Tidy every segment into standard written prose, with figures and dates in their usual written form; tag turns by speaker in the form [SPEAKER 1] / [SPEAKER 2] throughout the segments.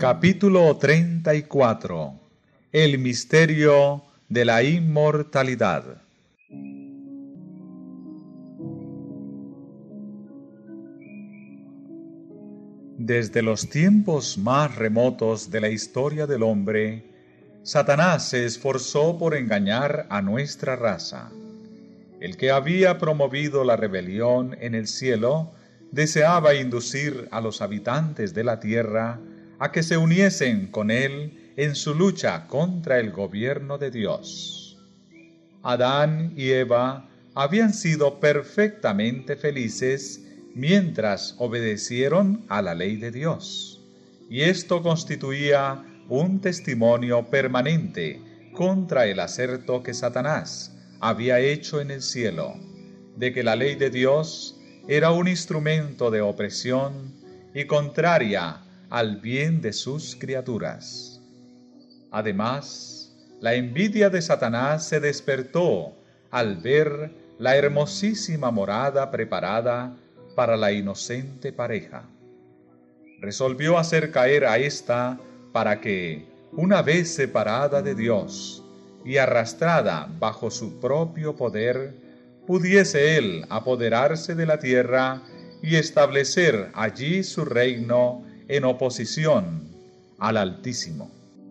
[SPEAKER 1] Capítulo 34. El misterio de la inmortalidad. Desde los tiempos más remotos de la historia del hombre, Satanás se esforzó por engañar a nuestra raza. El que había promovido la rebelión en el cielo deseaba inducir a los habitantes de la tierra a que se uniesen con él en su lucha contra el gobierno de Dios. Adán y Eva habían sido perfectamente felices mientras obedecieron a la ley de Dios, y esto constituía un testimonio permanente contra el aserto que Satanás había hecho en el cielo, de que la ley de Dios era un instrumento de opresión y contraria al bien de sus criaturas. Además, la envidia de Satanás se despertó al ver la hermosísima morada preparada para la inocente pareja. Resolvió hacer caer a ésta para que, una vez separada de Dios y arrastrada bajo su propio poder, pudiese él apoderarse de la tierra y establecer allí su reino en oposición al Altísimo.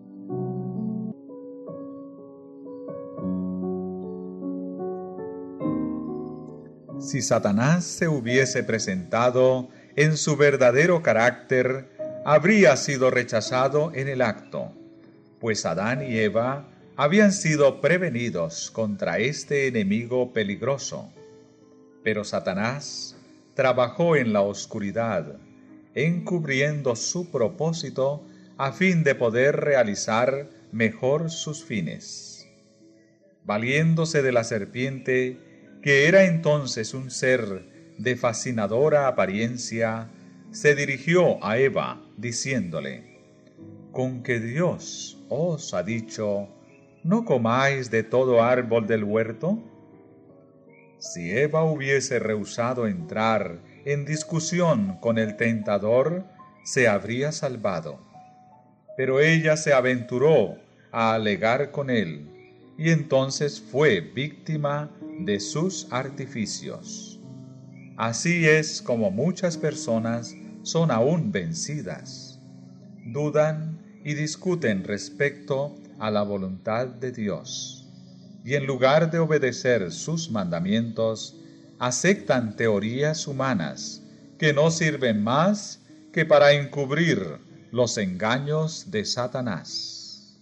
[SPEAKER 1] Si Satanás se hubiese presentado en su verdadero carácter, habría sido rechazado en el acto, pues Adán y Eva habían sido prevenidos contra este enemigo peligroso. Pero Satanás trabajó en la oscuridad, encubriendo su propósito a fin de poder realizar mejor sus fines. Valiéndose de la serpiente, que era entonces un ser de fascinadora apariencia, se dirigió a Eva, diciéndole: «¿Con que Dios os ha dicho, no comáis de todo árbol del huerto?» Si Eva hubiese rehusado entrar en discusión con el tentador, se habría salvado. Pero ella se aventuró a alegar con él, y entonces fue víctima de sus artificios. Así es como muchas personas son aún vencidas. Dudan y discuten respecto a la voluntad de Dios, y en lugar de obedecer sus mandamientos, aceptan teorías humanas que no sirven más que para encubrir los engaños de Satanás.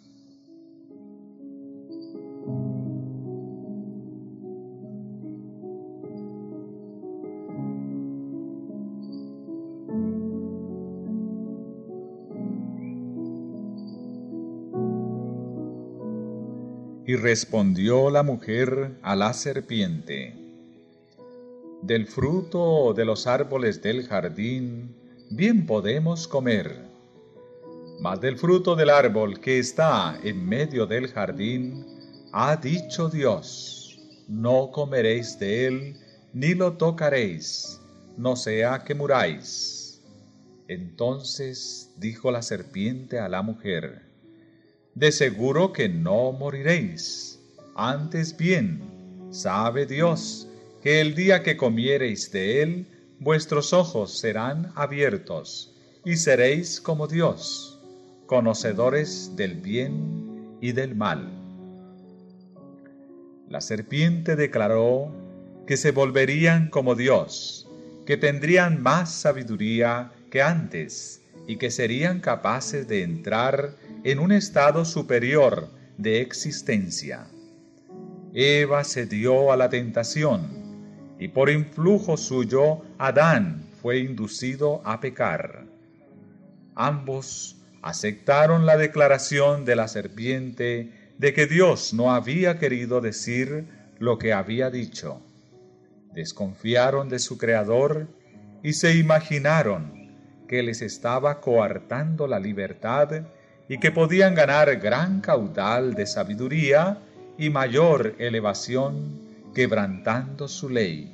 [SPEAKER 1] Y respondió la mujer a la serpiente: «Del fruto de los árboles del jardín bien podemos comer, mas del fruto del árbol que está en medio del jardín, ha dicho Dios: no comeréis de él, ni lo tocaréis, no sea que muráis». Entonces dijo la serpiente a la mujer: «De seguro que no moriréis. Antes bien, sabe Dios que el día que comiereis de él, vuestros ojos serán abiertos, y seréis como Dios, conocedores del bien y del mal». La serpiente declaró que se volverían como Dios, que tendrían más sabiduría que antes, y que serían capaces de entrar en un estado superior de existencia. Eva se dio a la tentación, y por influjo suyo Adán fue inducido a pecar. Ambos aceptaron la declaración de la serpiente de que Dios no había querido decir lo que había dicho. Desconfiaron de su Creador y se imaginaron que les estaba coartando la libertad y que podían ganar gran caudal de sabiduría y mayor elevación quebrantando su ley.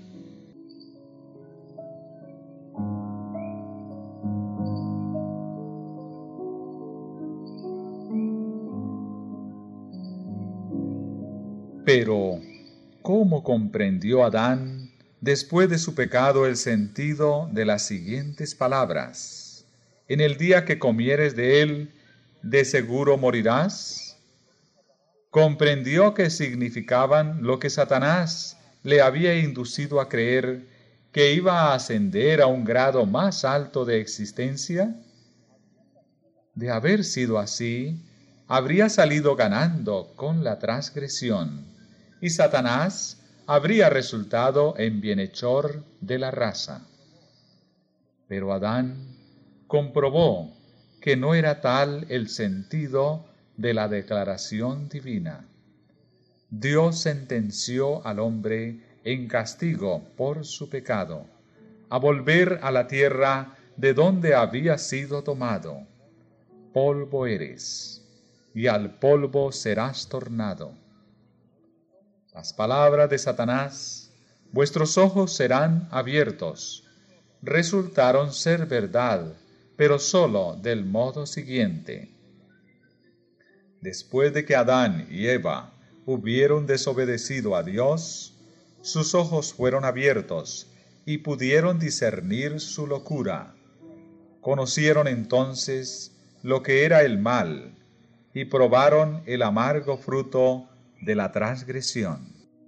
[SPEAKER 1] Pero, ¿cómo comprendió Adán, después de su pecado, el sentido de las siguientes palabras? En el día que comieres de él, de seguro morirás. Comprendió que significaban lo que Satanás le había inducido a creer, que iba a ascender a un grado más alto de existencia. De haber sido así, habría salido ganando con la transgresión, y Satanás habría resultado en bienhechor de la raza. Pero Adán comprobó que no era tal el sentido de la declaración divina. Dios sentenció al hombre en castigo por su pecado, a volver a la tierra de donde había sido tomado. Polvo eres, y al polvo serás tornado. Las palabras de Satanás, vuestros ojos serán abiertos, resultaron ser verdad, pero sólo del modo siguiente. Después de que Adán y Eva hubieron desobedecido a Dios, sus ojos fueron abiertos y pudieron discernir su locura. Conocieron entonces lo que era el mal y probaron el amargo fruto de la transgresión.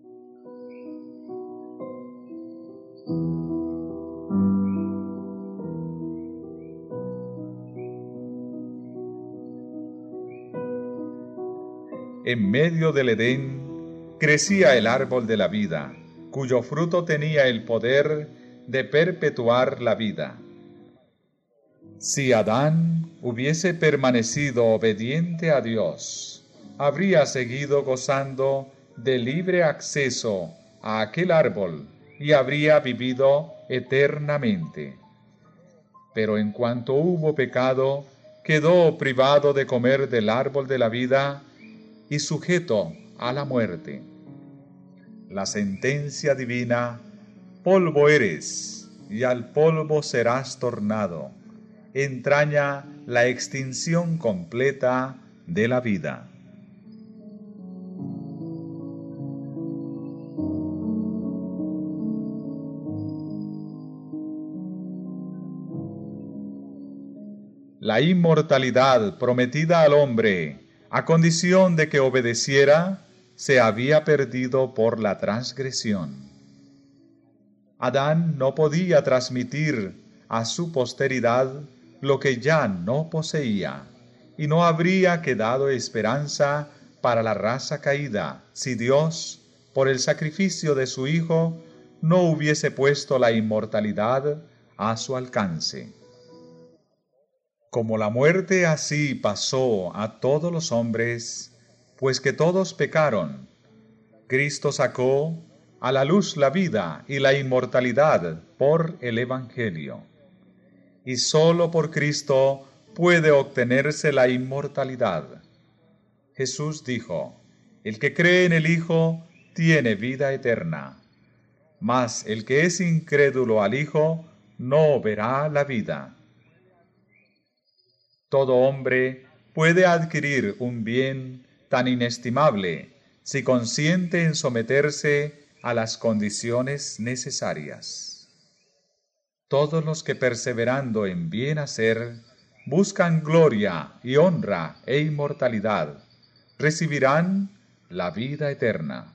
[SPEAKER 1] En medio del Edén crecía el árbol de la vida, cuyo fruto tenía el poder de perpetuar la vida. Si Adán hubiese permanecido obediente a Dios, habría seguido gozando de libre acceso a aquel árbol y habría vivido eternamente. Pero en cuanto hubo pecado, quedó privado de comer del árbol de la vida y sujeto a la muerte. La sentencia divina: polvo eres, y al polvo serás tornado, entraña la extinción completa de la vida. La inmortalidad prometida al hombre, a condición de que obedeciera, se había perdido por la transgresión. Adán no podía transmitir a su posteridad lo que ya no poseía, y no habría quedado esperanza para la raza caída si Dios, por el sacrificio de su Hijo, no hubiese puesto la inmortalidad a su alcance. Como la muerte así pasó a todos los hombres, pues que todos pecaron, Cristo sacó a la luz la vida y la inmortalidad por el Evangelio. Y sólo por Cristo puede obtenerse la inmortalidad. Jesús dijo: el que cree en el Hijo tiene vida eterna, mas el que es incrédulo al Hijo no verá la vida. Todo hombre puede adquirir un bien tan inestimable si consiente en someterse a las condiciones necesarias. Todos los que perseverando en bien hacer buscan gloria y honra e inmortalidad, recibirán la vida eterna.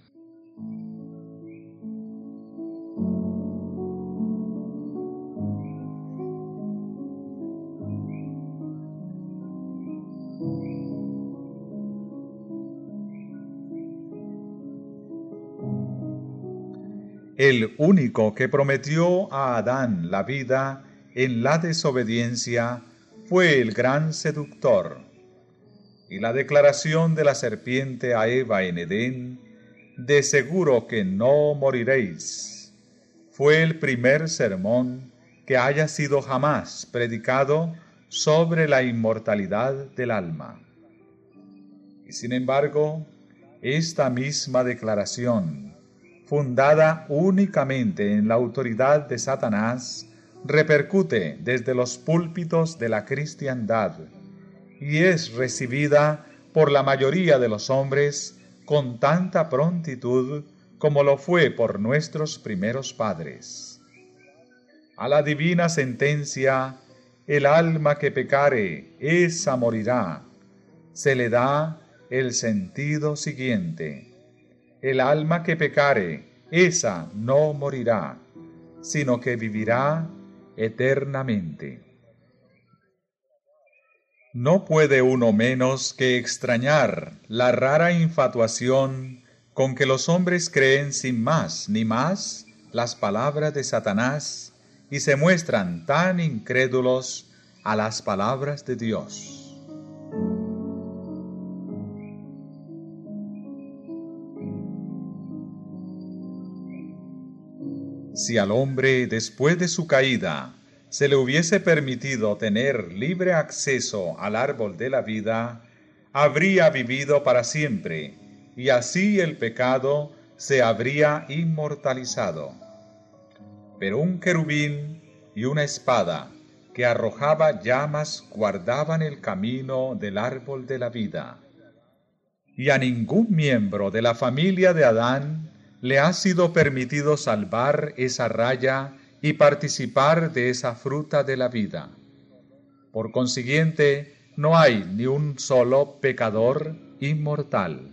[SPEAKER 1] El único que prometió a Adán la vida en la desobediencia fue el gran seductor. Y la declaración de la serpiente a Eva en Edén, de seguro que no moriréis, fue el primer sermón que haya sido jamás predicado sobre la inmortalidad del alma. Y sin embargo, esta misma declaración, fundada únicamente en la autoridad de Satanás, repercute desde los púlpitos de la cristiandad y es recibida por la mayoría de los hombres con tanta prontitud como lo fue por nuestros primeros padres. A la divina sentencia, el alma que pecare, esa morirá, se le da el sentido siguiente: el alma que pecare, esa no morirá, sino que vivirá eternamente. No puede uno menos que extrañar la rara infatuación con que los hombres creen sin más ni más las palabras de Satanás y se muestran tan incrédulos a las palabras de Dios. Si al hombre, después de su caída, se le hubiese permitido tener libre acceso al árbol de la vida, habría vivido para siempre, y así el pecado se habría inmortalizado. Pero un querubín y una espada que arrojaba llamas guardaban el camino del árbol de la vida. Y a ningún miembro de la familia de Adán le ha sido permitido salvar esa raya y participar de esa fruta de la vida. Por consiguiente, no hay ni un solo pecador inmortal.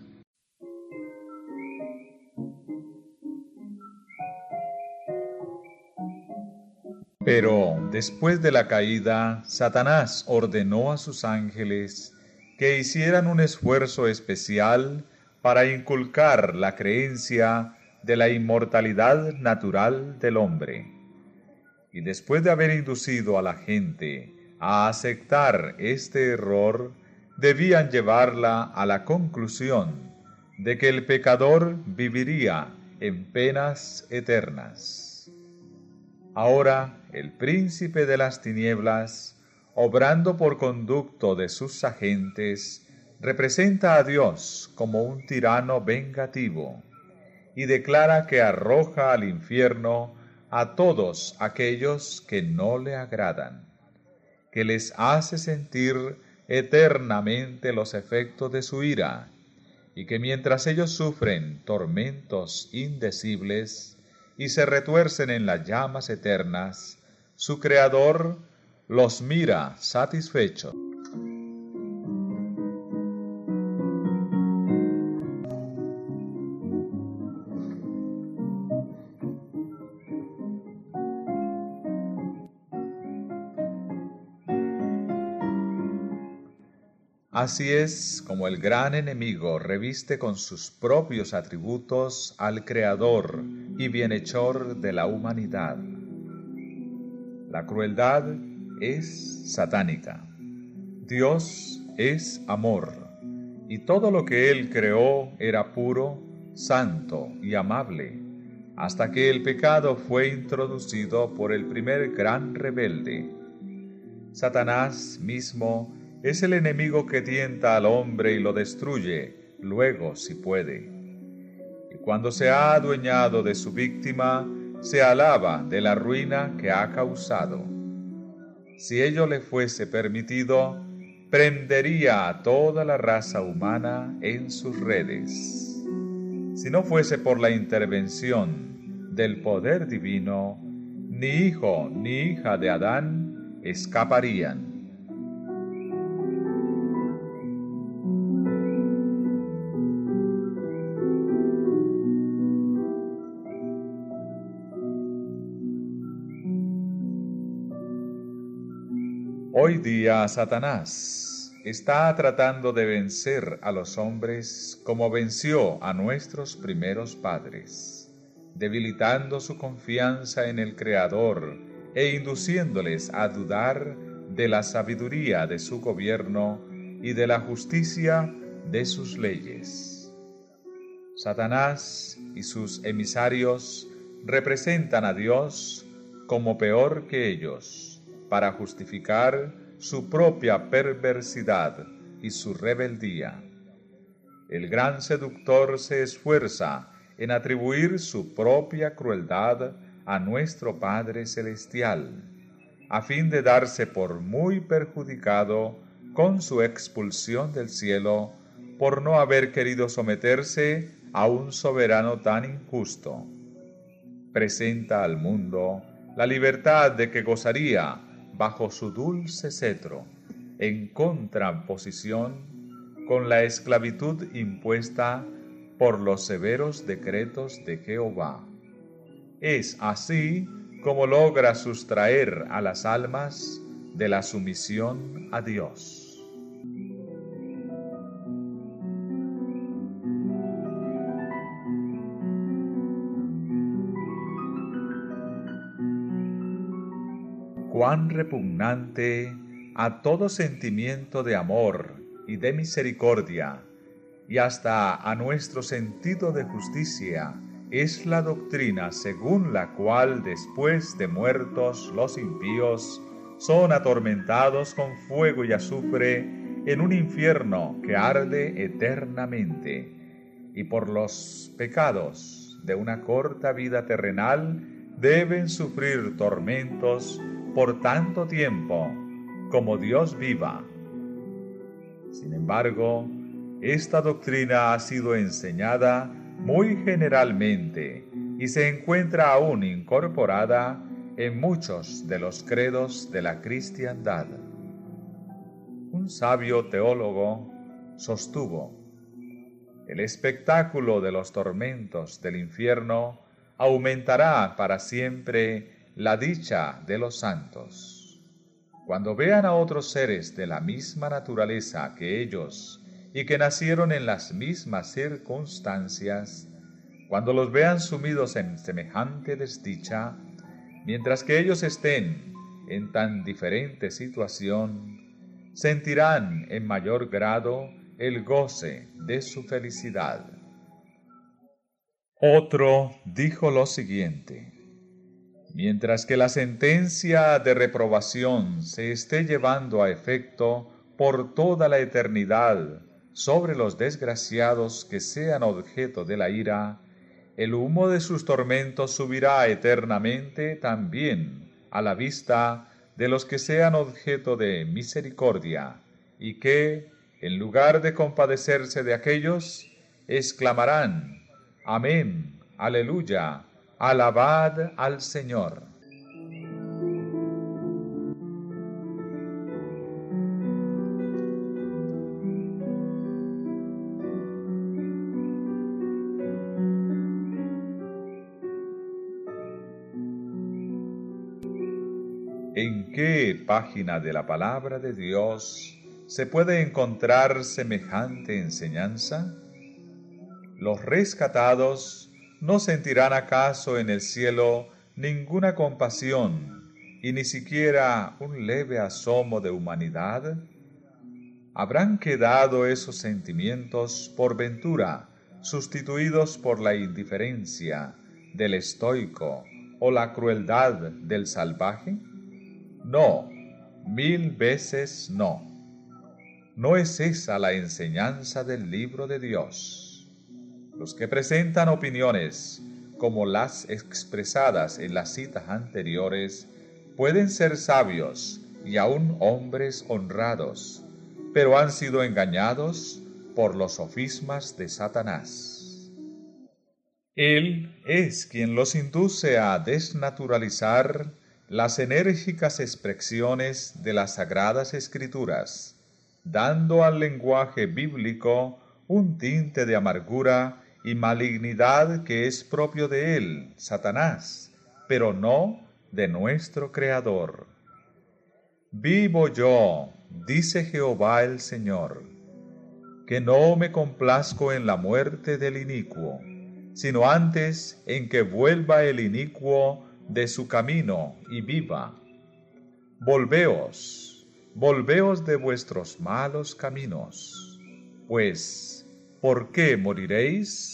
[SPEAKER 1] Pero después de la caída, Satanás ordenó a sus ángeles que hicieran un esfuerzo especial para inculcar la creencia de la inmortalidad natural del hombre. Y después de haber inducido a la gente a aceptar este error, debían llevarla a la conclusión de que el pecador viviría en penas eternas. Ahora el príncipe de las tinieblas, obrando por conducto de sus agentes, representa a Dios como un tirano vengativo y declara que arroja al infierno a todos aquellos que no le agradan, que les hace sentir eternamente los efectos de su ira, y que mientras ellos sufren tormentos indecibles y se retuercen en las llamas eternas, su Creador los mira satisfecho. Así es como el gran enemigo reviste con sus propios atributos al Creador y bienhechor de la humanidad. La crueldad es satánica. Dios es amor, y todo lo que Él creó era puro, santo y amable, hasta que el pecado fue introducido por el primer gran rebelde. Satanás mismo es el enemigo que tienta al hombre y lo destruye, luego si puede. Y cuando se ha adueñado de su víctima, se alaba de la ruina que ha causado. Si ello le fuese permitido, prendería a toda la raza humana en sus redes. Si no fuese por la intervención del poder divino, ni hijo ni hija de Adán escaparían. Hoy día Satanás está tratando de vencer a los hombres como venció a nuestros primeros padres, debilitando su confianza en el Creador e induciéndoles a dudar de la sabiduría de su gobierno y de la justicia de sus leyes. Satanás y sus emisarios representan a Dios como peor que ellos, para justificar su propia perversidad y su rebeldía. El gran seductor se esfuerza en atribuir su propia crueldad a nuestro Padre Celestial, a fin de darse por muy perjudicado con su expulsión del cielo por no haber querido someterse a un soberano tan injusto. Presenta al mundo la libertad de que gozaría bajo su dulce cetro, en contraposición con la esclavitud impuesta por los severos decretos de Jehová. Es así como logra sustraer a las almas de la sumisión a Dios. Cuán repugnante a todo sentimiento de amor y de misericordia, y hasta a nuestro sentido de justicia, es la doctrina según la cual después de muertos los impíos son atormentados con fuego y azufre en un infierno que arde eternamente, y por los pecados de una corta vida terrenal deben sufrir tormentos por tanto tiempo como Dios viva. Sin embargo, esta doctrina ha sido enseñada muy generalmente y se encuentra aún incorporada en muchos de los credos de la cristiandad. Un sabio teólogo sostuvo: el espectáculo de los tormentos del infierno aumentará para siempre la dicha de los santos. Cuando vean a otros seres de la misma naturaleza que ellos y que nacieron en las mismas circunstancias, cuando los vean sumidos en semejante desdicha, mientras que ellos estén en tan diferente situación, sentirán en mayor grado el goce de su felicidad. Otro dijo lo siguiente: mientras que la sentencia de reprobación se esté llevando a efecto por toda la eternidad sobre los desgraciados que sean objeto de la ira, el humo de sus tormentos subirá eternamente también a la vista de los que sean objeto de misericordia, y que, en lugar de compadecerse de aquellos, exclamarán: Amén, aleluya, alabad al Señor. ¿En qué página de la palabra de Dios se puede encontrar semejante enseñanza? ¿Los rescatados no sentirán acaso en el cielo ninguna compasión y ni siquiera un leve asomo de humanidad? ¿Habrán quedado esos sentimientos por ventura sustituidos por la indiferencia del estoico o la crueldad del salvaje? No, 1000 veces no. No es esa la enseñanza del libro de Dios. Los que presentan opiniones como las expresadas en las citas anteriores pueden ser sabios y aún hombres honrados, pero han sido engañados por los sofismas de Satanás. Él es quien los induce a desnaturalizar las enérgicas expresiones de las Sagradas Escrituras, dando al lenguaje bíblico un tinte de amargura y malignidad que es propio de él, Satanás, pero no de nuestro Creador. Vivo yo, dice Jehová el Señor, que no me complazco en la muerte del inicuo, sino antes en que vuelva el inicuo de su camino y viva. Volveos, volveos de vuestros malos caminos, pues, ¿por qué moriréis?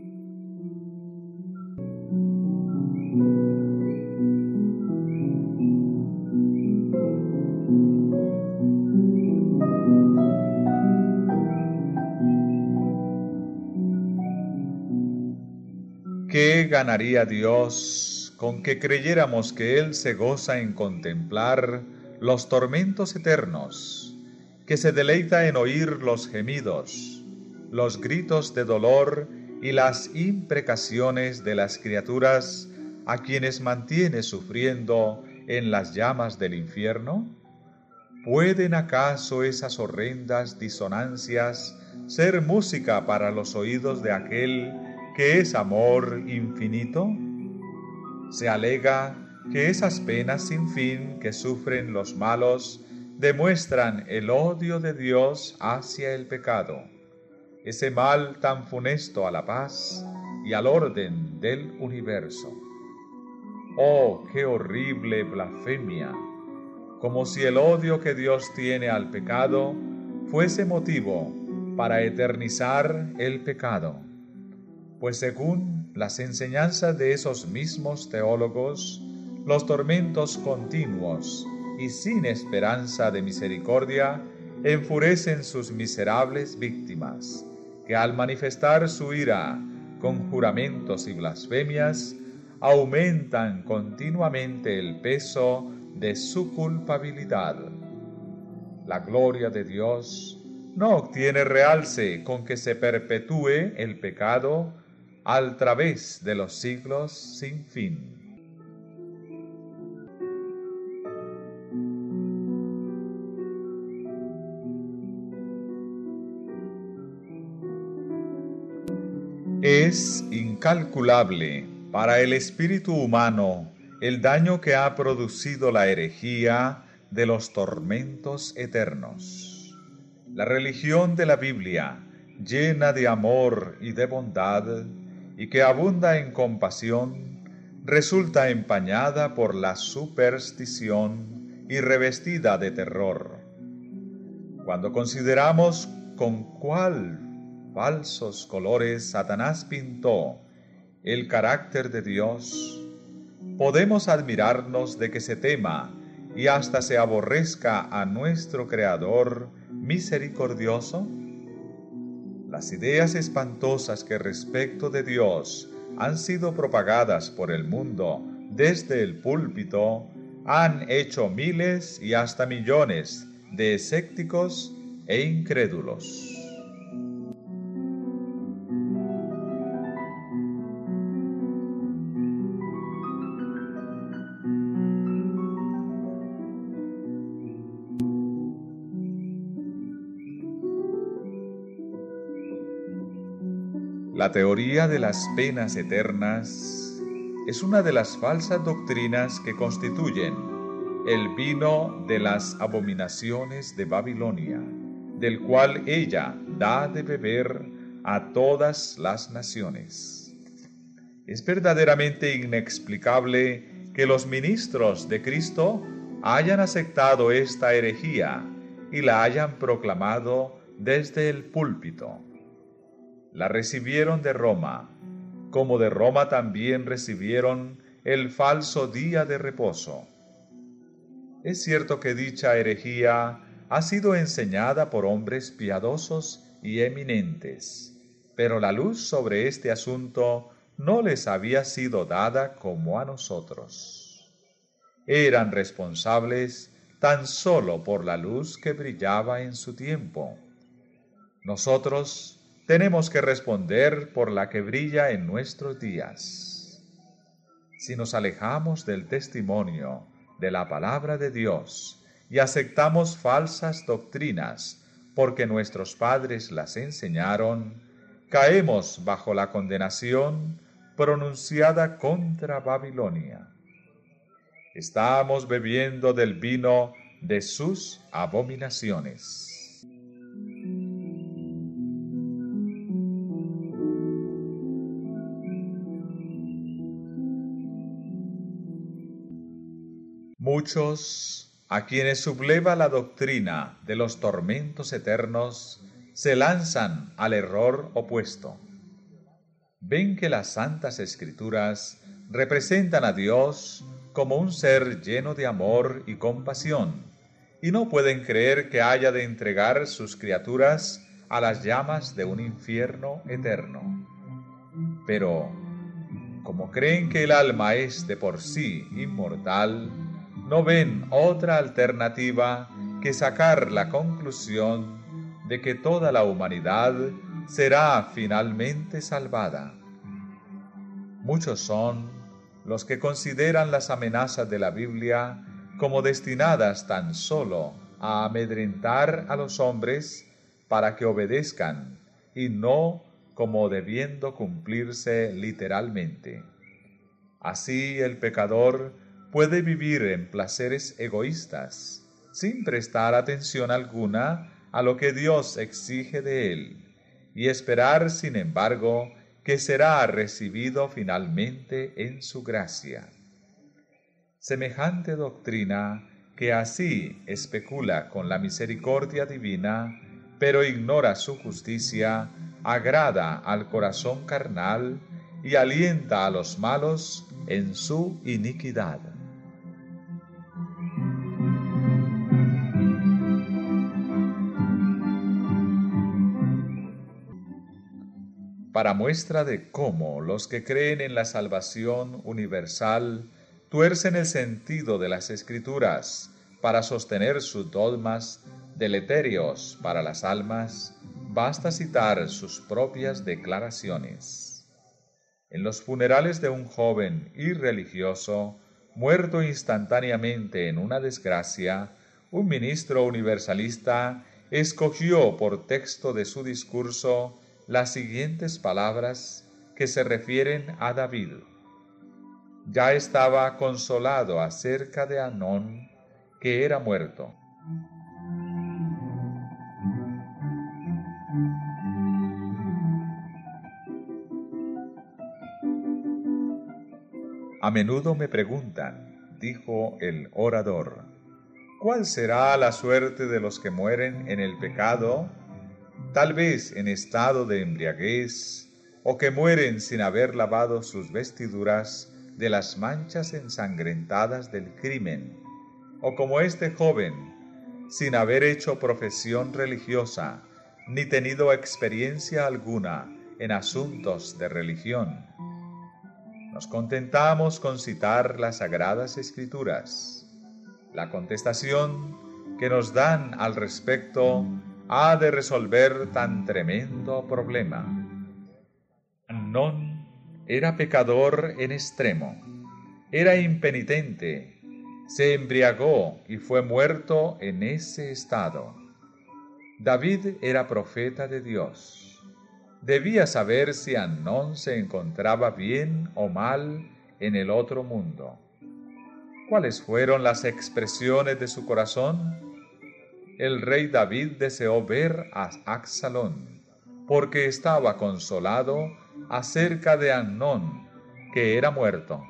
[SPEAKER 1] ¿Qué ganaría Dios con que creyéramos que Él se goza en contemplar los tormentos eternos, que se deleita en oír los gemidos los gritos de dolor y las imprecaciones de las criaturas a quienes mantiene sufriendo en las llamas del infierno? ¿Pueden acaso esas horrendas disonancias ser música para los oídos de aquel que es amor infinito? Se alega que esas penas sin fin que sufren los malos demuestran el odio de Dios hacia el pecado, ese mal tan funesto a la paz y al orden del universo. ¡Oh, qué horrible blasfemia! Como si el odio que Dios tiene al pecado fuese motivo para eternizar el pecado. Pues según las enseñanzas de esos mismos teólogos, los tormentos continuos y sin esperanza de misericordia enfurecen sus miserables víctimas, que al manifestar su ira con juramentos y blasfemias, aumentan continuamente el peso de su culpabilidad. La gloria de Dios no obtiene realce con que se perpetúe el pecado al través de los siglos sin fin. Es incalculable para el espíritu humano el daño que ha producido la herejía de los tormentos eternos. La religión de la Biblia, llena de amor y de bondad, y que abunda en compasión, resulta empañada por la superstición y revestida de terror. Cuando consideramos con cuál falsos colores Satanás pintó el carácter de Dios, podemos admirarnos de que se tema y hasta se aborrezca a nuestro Creador misericordioso. Las ideas espantosas que respecto de Dios han sido propagadas por el mundo desde el púlpito han hecho miles y hasta millones de escépticos e incrédulos. La teoría de las penas eternas es una de las falsas doctrinas que constituyen el vino de las abominaciones de Babilonia, del cual ella da de beber a todas las naciones. Es verdaderamente inexplicable que los ministros de Cristo hayan aceptado esta herejía y la hayan proclamado desde el púlpito. La recibieron de Roma, como de Roma también recibieron el falso día de reposo. Es cierto que dicha herejía ha sido enseñada por hombres piadosos y eminentes, pero la luz sobre este asunto no les había sido dada como a nosotros. Eran responsables tan solo por la luz que brillaba en su tiempo. Nosotros tenemos que responder por la que brilla en nuestros días. Si nos alejamos del testimonio de la palabra de Dios y aceptamos falsas doctrinas porque nuestros padres las enseñaron, caemos bajo la condenación pronunciada contra Babilonia. Estamos bebiendo del vino de sus abominaciones. Muchos, a quienes subleva la doctrina de los tormentos eternos, se lanzan al error opuesto. Ven que las Santas Escrituras representan a Dios como un ser lleno de amor y compasión, y no pueden creer que haya de entregar sus criaturas a las llamas de un infierno eterno. Pero, como creen que el alma es de por sí inmortal, no ven otra alternativa que sacar la conclusión de que toda la humanidad será finalmente salvada. Muchos son los que consideran las amenazas de la Biblia como destinadas tan solo a amedrentar a los hombres para que obedezcan, y no como debiendo cumplirse literalmente. Así el pecador puede vivir en placeres egoístas, sin prestar atención alguna a lo que Dios exige de él, y esperar, sin embargo, que será recibido finalmente en su gracia. Semejante doctrina, que así especula con la misericordia divina, pero ignora su justicia, agrada al corazón carnal y alienta a los malos en su iniquidad. Para muestra de cómo los que creen en la salvación universal tuercen el sentido de las Escrituras para sostener sus dogmas deleterios para las almas, basta citar sus propias declaraciones. En los funerales de un joven irreligioso, muerto instantáneamente en una desgracia, un ministro universalista escogió por texto de su discurso las siguientes palabras que se refieren a David. Ya estaba consolado acerca de Amnón, que era muerto. A menudo me preguntan, dijo el orador, ¿cuál será la suerte de los que mueren en el pecado? Tal vez en estado de embriaguez, o que mueren sin haber lavado sus vestiduras de las manchas ensangrentadas del crimen, o como este joven, sin haber hecho profesión religiosa, ni tenido experiencia alguna en asuntos de religión. Nos contentamos con citar las Sagradas Escrituras. La contestación que nos dan al respecto ha de resolver tan tremendo problema. Amnón era pecador en extremo, era impenitente, se embriagó y fue muerto en ese estado. David era profeta de Dios. Debía saber si Amnón se encontraba bien o mal en el otro mundo. ¿Cuáles fueron las expresiones de su corazón? El rey David deseó ver a Absalón, porque estaba consolado acerca de Amnón, que era muerto.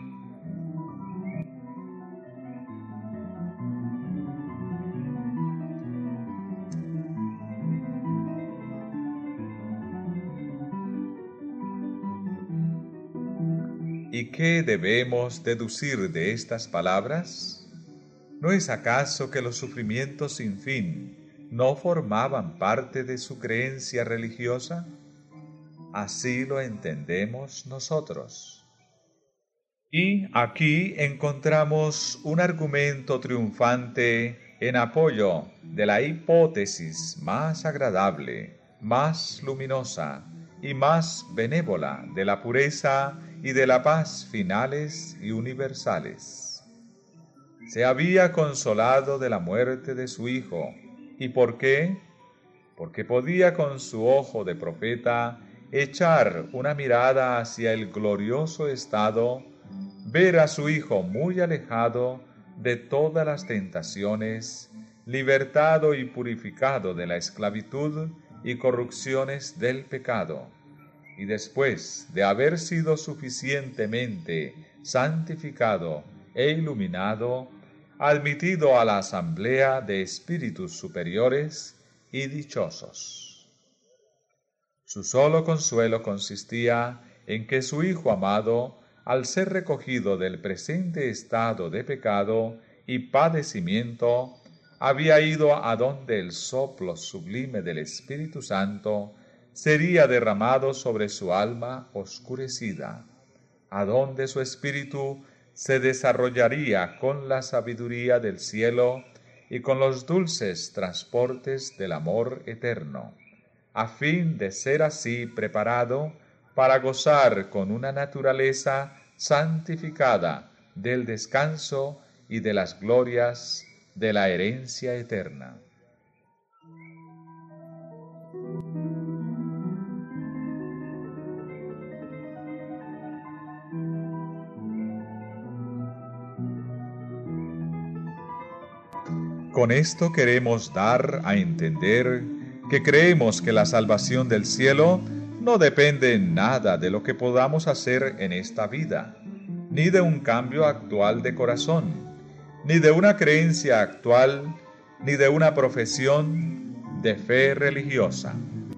[SPEAKER 1] ¿Y qué debemos deducir de estas palabras? ¿No es acaso que los sufrimientos sin fin no formaban parte de su creencia religiosa? Así lo entendemos nosotros. Y aquí encontramos un argumento triunfante en apoyo de la hipótesis más agradable, más luminosa y más benévola de la pureza y de la paz finales y universales. Se había consolado de la muerte de su hijo. ¿Y por qué? Porque podía con su ojo de profeta echar una mirada hacia el glorioso estado, ver a su hijo muy alejado de todas las tentaciones, libertado y purificado de la esclavitud y corrupciones del pecado, y después de haber sido suficientemente santificado e iluminado, admitido a la asamblea de espíritus superiores y dichosos. Su solo consuelo consistía en que su Hijo amado, al ser recogido del presente estado de pecado y padecimiento, había ido a donde el soplo sublime del Espíritu Santo sería derramado sobre su alma oscurecida, a donde su espíritu se desarrollaría con la sabiduría del cielo y con los dulces transportes del amor eterno, a fin de ser así preparado para gozar con una naturaleza santificada del descanso y de las glorias de la herencia eterna. Con esto queremos dar a entender que creemos que la salvación del cielo no depende en nada de lo que podamos hacer en esta vida, ni de un cambio actual de corazón, ni de una creencia actual, ni de una profesión de fe religiosa.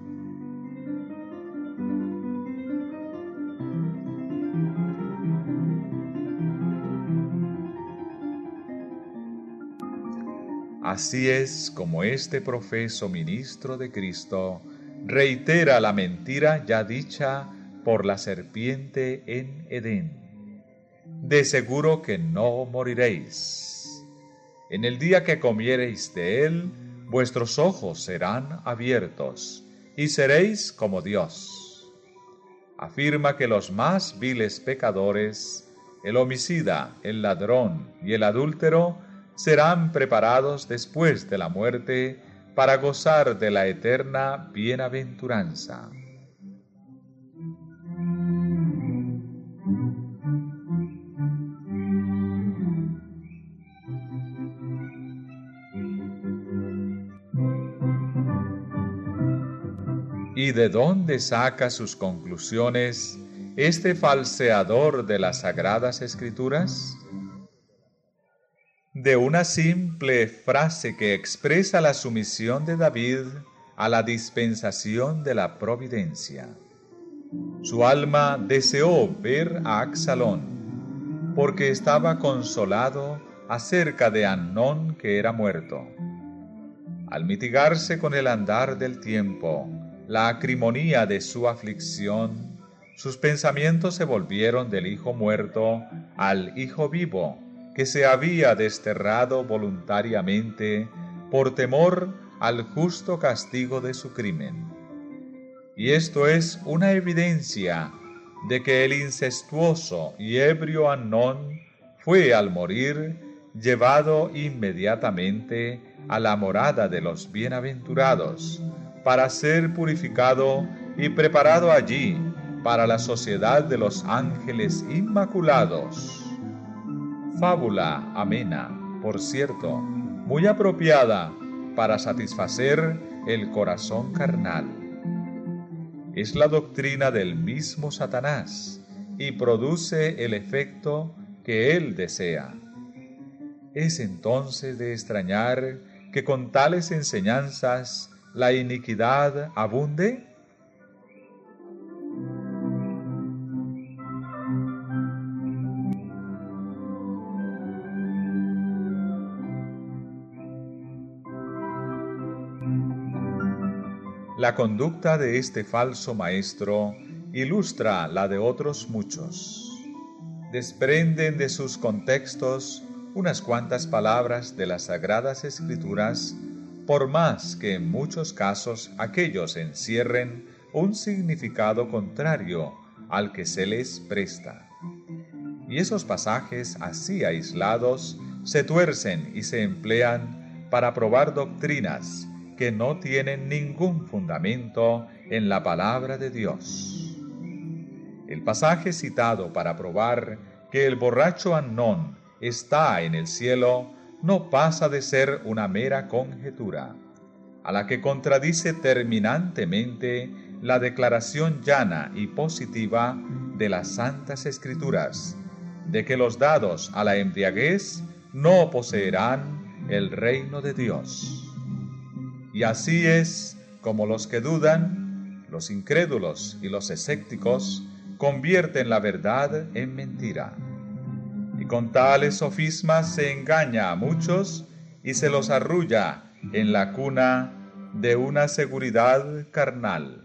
[SPEAKER 1] Así es como este profeso ministro de Cristo reitera la mentira ya dicha por la serpiente en Edén. De seguro que no moriréis. En el día que comiereis de él, vuestros ojos serán abiertos, y seréis como Dios. Afirma que los más viles pecadores, el homicida, el ladrón y el adúltero, serán preparados después de la muerte para gozar de la eterna bienaventuranza. ¿Y de dónde saca sus conclusiones este falseador de las Sagradas Escrituras? De una simple frase que expresa la sumisión de David a la dispensación de la providencia. Su alma deseó ver a Absalón, porque estaba consolado acerca de Amnón que era muerto. Al mitigarse con el andar del tiempo la acrimonía de su aflicción, sus pensamientos se volvieron del hijo muerto al hijo vivo, que se había desterrado voluntariamente por temor al justo castigo de su crimen. Y esto es una evidencia de que el incestuoso y ebrio Amnón fue al morir llevado inmediatamente a la morada de los bienaventurados, para ser purificado y preparado allí para la sociedad de los ángeles inmaculados. Fábula amena, por cierto, muy apropiada para satisfacer el corazón carnal. Es la doctrina del mismo Satanás y produce el efecto que él desea. ¿Es entonces de extrañar que con tales enseñanzas la iniquidad abunde? La conducta de este falso maestro ilustra la de otros muchos. Desprenden de sus contextos unas cuantas palabras de las Sagradas Escrituras, por más que en muchos casos aquellos encierren un significado contrario al que se les presta. Y esos pasajes así aislados se tuercen y se emplean para probar doctrinas que no tienen ningún fundamento en la palabra de Dios. El pasaje citado para probar que el borracho Amnón está en el cielo no pasa de ser una mera conjetura, a la que contradice terminantemente la declaración llana y positiva de las Santas Escrituras, de que los dados a la embriaguez no poseerán el reino de Dios. Y así es como los que dudan, los incrédulos y los escépticos convierten la verdad en mentira. Y con tales sofismas se engaña a muchos y se los arrulla en la cuna de una seguridad carnal.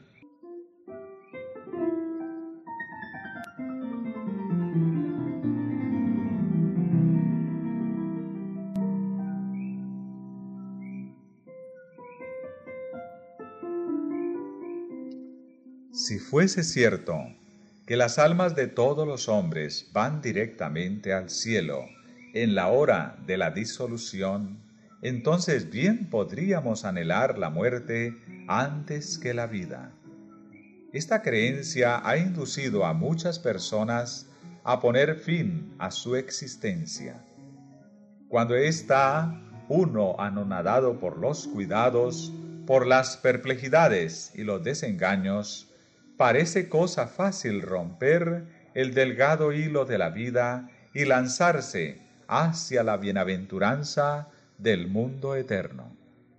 [SPEAKER 1] Si fuese cierto que las almas de todos los hombres van directamente al cielo en la hora de la disolución, entonces bien podríamos anhelar la muerte antes que la vida. Esta creencia ha inducido a muchas personas a poner fin a su existencia. Cuando está uno anonadado por los cuidados, por las perplejidades y los desengaños, parece cosa fácil romper el delgado hilo de la vida y lanzarse hacia la bienaventuranza del mundo eterno.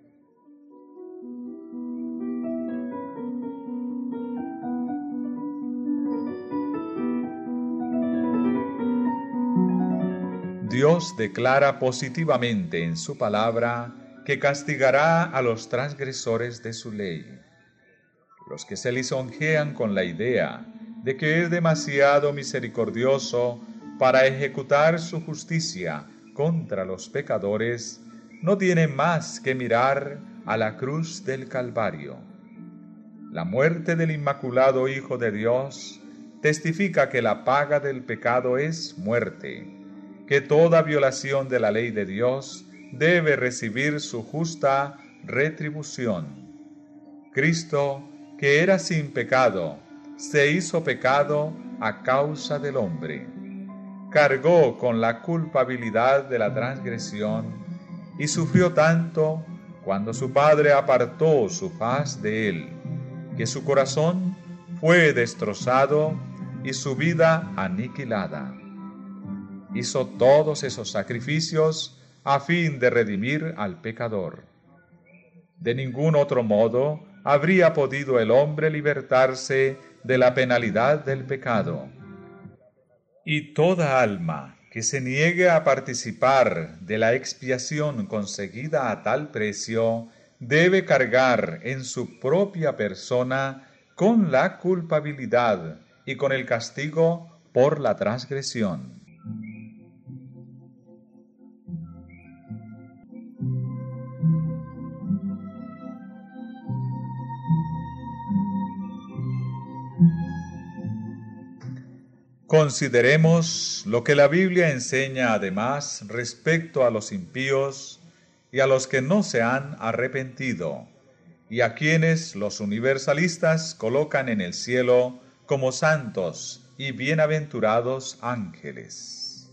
[SPEAKER 1] Dios declara positivamente en su palabra que castigará a los transgresores de su ley. Los que se lisonjean con la idea de que es demasiado misericordioso para ejecutar su justicia contra los pecadores, no tienen más que mirar a la cruz del Calvario. La muerte del Inmaculado Hijo de Dios testifica que la paga del pecado es muerte, que toda violación de la ley de Dios debe recibir su justa retribución. Cristo, que era sin pecado, se hizo pecado a causa del hombre. Cargó con la culpabilidad de la transgresión y sufrió tanto cuando su Padre apartó su faz de él, que su corazón fue destrozado y su vida aniquilada. Hizo todos esos sacrificios a fin de redimir al pecador. De ningún otro modo habría podido el hombre libertarse de la penalidad del pecado. Y toda alma que se niegue a participar de la expiación conseguida a tal precio, debe cargar en su propia persona con la culpabilidad y con el castigo por la transgresión. Consideremos lo que la Biblia enseña además respecto a los impíos y a los que no se han arrepentido, y a quienes los universalistas colocan en el cielo como santos y bienaventurados ángeles.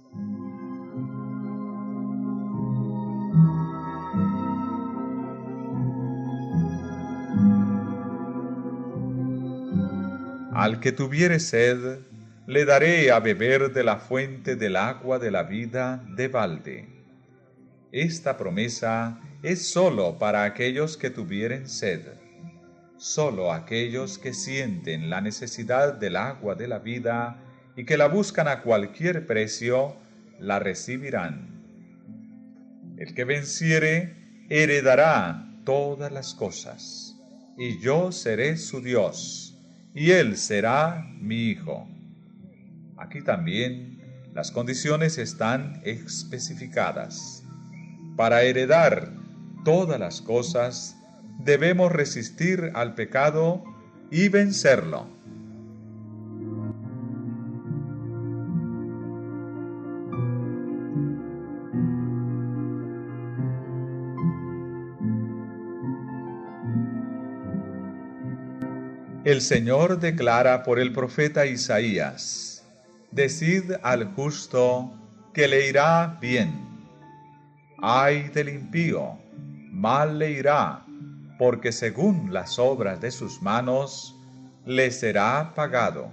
[SPEAKER 1] Al que tuviere sed, le daré a beber de la fuente del agua de la vida de balde. Esta promesa es sólo para aquellos que tuvieren sed. Sólo aquellos que sienten la necesidad del agua de la vida y que la buscan a cualquier precio, la recibirán. El que venciere heredará todas las cosas, y yo seré su Dios, y él será mi hijo. Aquí también las condiciones están especificadas. Para heredar todas las cosas, debemos resistir al pecado y vencerlo. El Señor declara por el profeta Isaías: Decid al justo que le irá bien. Ay del impío, mal le irá, porque según las obras de sus manos le será pagado.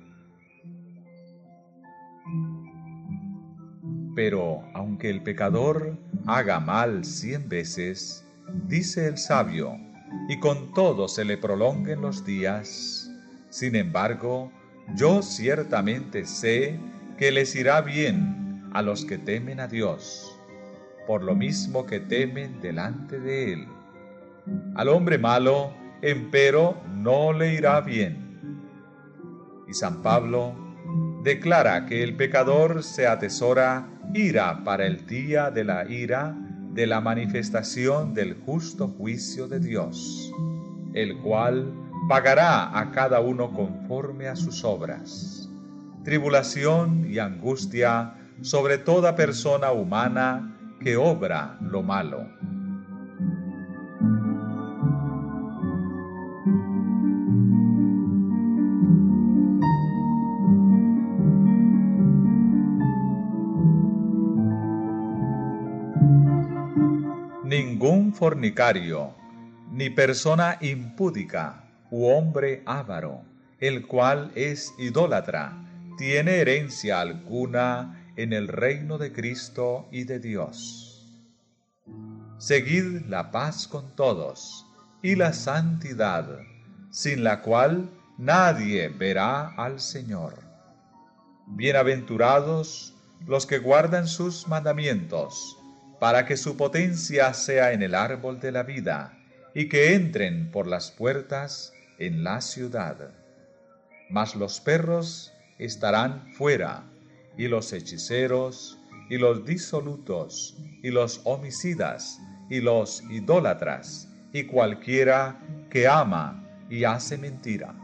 [SPEAKER 1] Pero aunque el pecador haga mal 100 veces, dice el sabio, y con todo se le prolonguen los días, sin embargo, yo ciertamente sé que les irá bien a los que temen a Dios, por lo mismo que temen delante de Él. Al hombre malo, empero, no le irá bien. Y San Pablo declara que el pecador se atesora ira para el día de la ira, de la manifestación del justo juicio de Dios, el cual pagará a cada uno conforme a sus obras. Tribulación y angustia sobre toda persona humana que obra lo malo. Ningún fornicario, ni persona impúdica, u hombre avaro, el cual es idólatra, tiene herencia alguna en el reino de Cristo y de Dios. Seguid la paz con todos y la santidad, sin la cual nadie verá al Señor. Bienaventurados los que guardan sus mandamientos, para que su potencia sea en el árbol de la vida, y que entren por las puertas en la ciudad. Mas los perros estarán fuera, y los hechiceros, y los disolutos, y los homicidas, y los idólatras, y cualquiera que ama y hace mentira.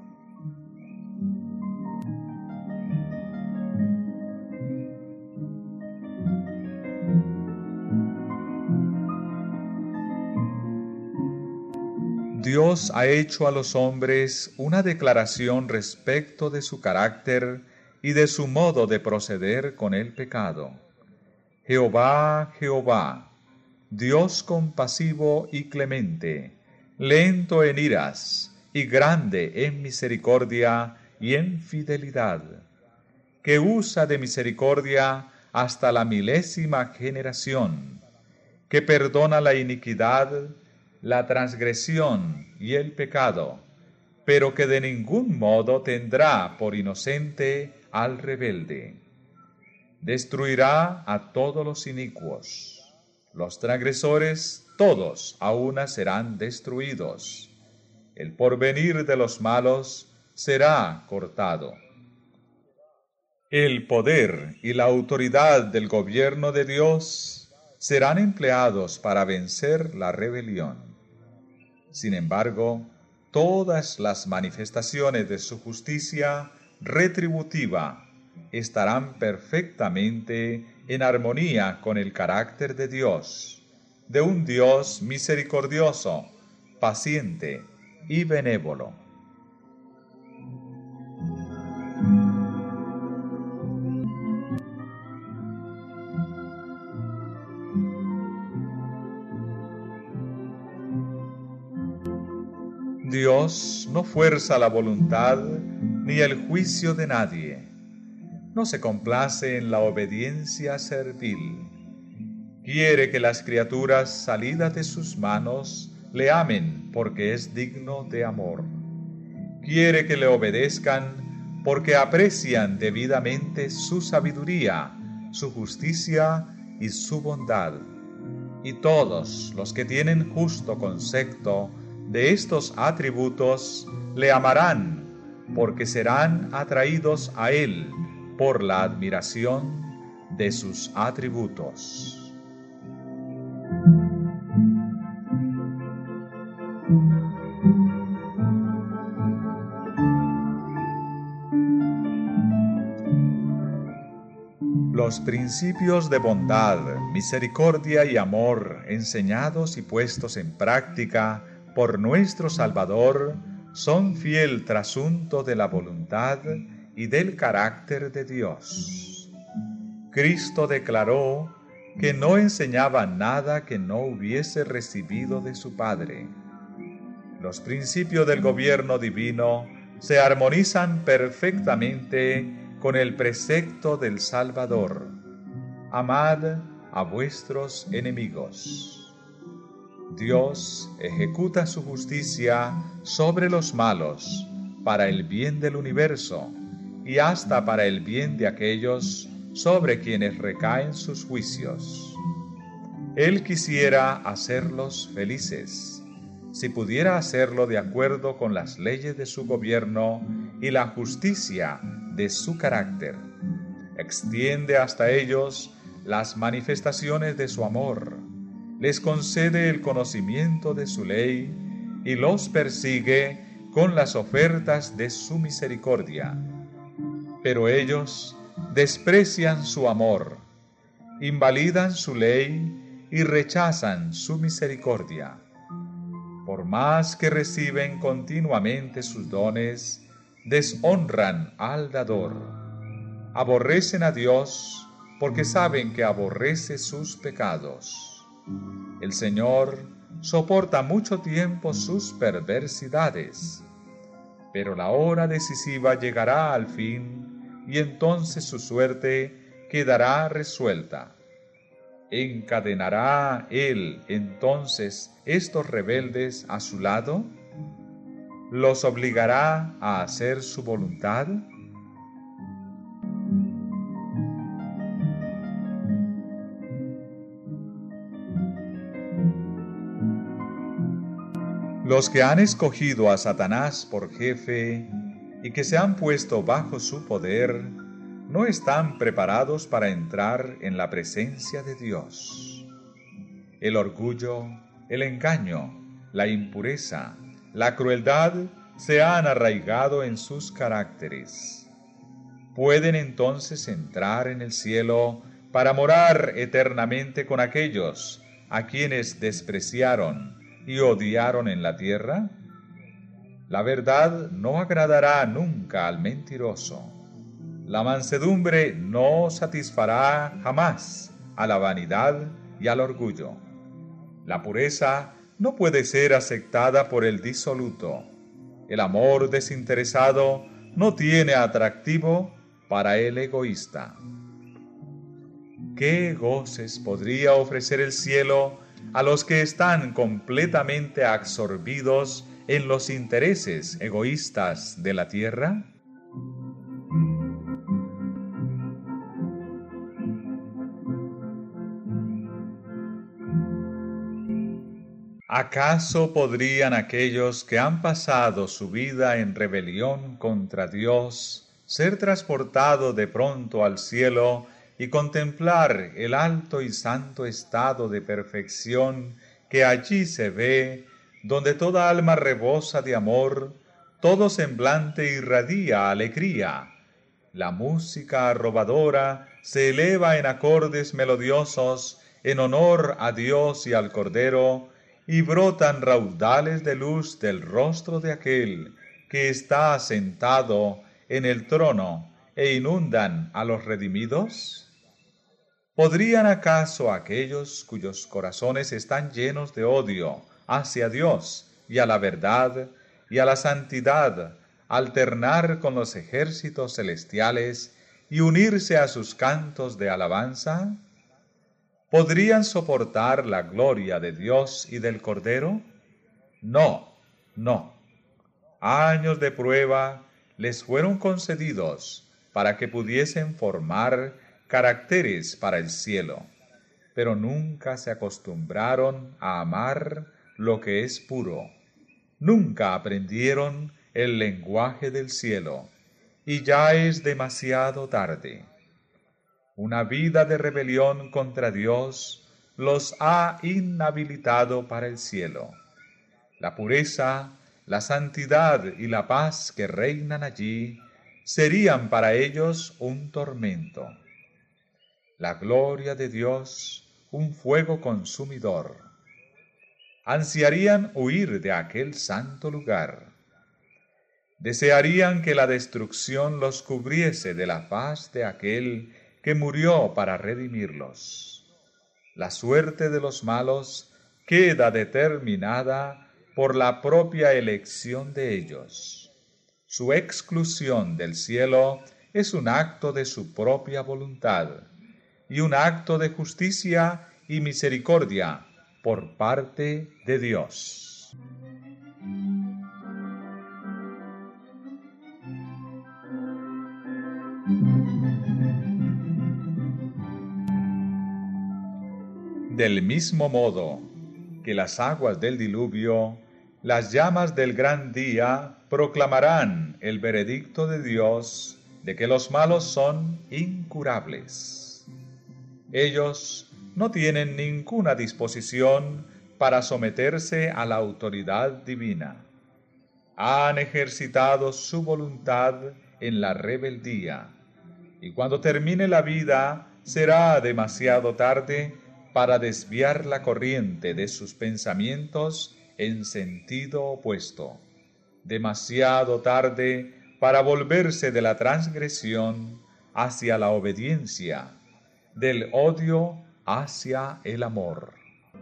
[SPEAKER 1] Dios ha hecho a los hombres una declaración respecto de su carácter y de su modo de proceder con el pecado. Jehová, Jehová, Dios compasivo y clemente, lento en iras y grande en misericordia y en fidelidad, que usa de misericordia hasta la 1000ª generación, que perdona la iniquidad, la transgresión y el pecado, pero que de ningún modo tendrá por inocente al rebelde. Destruirá a todos los inicuos. Los transgresores todos a una serán destruidos. El porvenir de los malos será cortado. El poder y la autoridad del gobierno de Dios serán empleados para vencer la rebelión. Sin embargo, todas las manifestaciones de su justicia retributiva estarán perfectamente en armonía con el carácter de Dios, de un Dios misericordioso, paciente y benévolo. Dios no fuerza la voluntad ni el juicio de nadie. No se complace en la obediencia servil. Quiere que las criaturas salidas de sus manos le amen porque es digno de amor. Quiere que le obedezcan porque aprecian debidamente su sabiduría, su justicia y su bondad. Y todos los que tienen justo concepto de estos atributos le amarán, porque serán atraídos a él por la admiración de sus atributos. Los principios de bondad, misericordia y amor enseñados y puestos en práctica por nuestro Salvador son fiel trasunto de la voluntad y del carácter de Dios. Cristo declaró que no enseñaba nada que no hubiese recibido de su Padre. Los principios del gobierno divino se armonizan perfectamente con el precepto del Salvador: amad a vuestros enemigos. Dios ejecuta su justicia sobre los malos para el bien del universo y hasta para el bien de aquellos sobre quienes recaen sus juicios. Él quisiera hacerlos felices, si pudiera hacerlo de acuerdo con las leyes de su gobierno y la justicia de su carácter. Extiende hasta ellos las manifestaciones de su amor, les concede el conocimiento de su ley y los persigue con las ofertas de su misericordia. Pero ellos desprecian su amor, invalidan su ley y rechazan su misericordia. Por más que reciben continuamente sus dones, deshonran al dador. Aborrecen a Dios porque saben que aborrece sus pecados. El Señor soporta mucho tiempo sus perversidades, pero la hora decisiva llegará al fin y entonces su suerte quedará resuelta. ¿Encadenará Él entonces estos rebeldes a su lado? ¿Los obligará a hacer su voluntad? Los que han escogido a Satanás por jefe y que se han puesto bajo su poder, no están preparados para entrar en la presencia de Dios. El orgullo, el engaño, la impureza, la crueldad se han arraigado en sus caracteres. ¿Pueden entonces entrar en el cielo para morar eternamente con aquellos a quienes despreciaron y odiaron en la tierra? La verdad no agradará nunca al mentiroso. La mansedumbre no satisfará jamás a la vanidad y al orgullo. La pureza no puede ser aceptada por el disoluto. El amor desinteresado no tiene atractivo para el egoísta. ¿Qué goces podría ofrecer el cielo a los que están completamente absorbidos en los intereses egoístas de la tierra? ¿Acaso podrían aquellos que han pasado su vida en rebelión contra Dios ser transportados de pronto al cielo y contemplar el alto y santo estado de perfección que allí se ve, donde toda alma rebosa de amor, todo semblante irradia alegría? La música arrobadora se eleva en acordes melodiosos en honor a Dios y al Cordero, y brotan raudales de luz del rostro de aquel que está sentado en el trono e inundan a los redimidos? ¿Podrían acaso aquellos cuyos corazones están llenos de odio hacia Dios y a la verdad y a la santidad alternar con los ejércitos celestiales y unirse a sus cantos de alabanza? ¿Podrían soportar la gloria de Dios y del Cordero? No, no. Años de prueba les fueron concedidos para que pudiesen formar caracteres para el cielo, pero nunca se acostumbraron a amar lo que es puro. Nunca aprendieron el lenguaje del cielo, y ya es demasiado tarde. Una vida de rebelión contra Dios los ha inhabilitado para el cielo. La pureza, la santidad y la paz que reinan allí serían para ellos un tormento. La gloria de Dios, un fuego consumidor. Ansiarían huir de aquel santo lugar. Desearían que la destrucción los cubriese de la faz de aquel que murió para redimirlos. La suerte de los malos queda determinada por la propia elección de ellos. Su exclusión del cielo es un acto de su propia voluntad y un acto de justicia y misericordia por parte de Dios. Del mismo modo que las aguas del diluvio, las llamas del gran día proclamarán el veredicto de Dios de que los malos son incurables. Ellos no tienen ninguna disposición para someterse a la autoridad divina. Han ejercitado su voluntad en la rebeldía, y cuando termine la vida será demasiado tarde para desviar la corriente de sus pensamientos en sentido opuesto, demasiado tarde para volverse de la transgresión hacia la obediencia, del odio hacia el amor.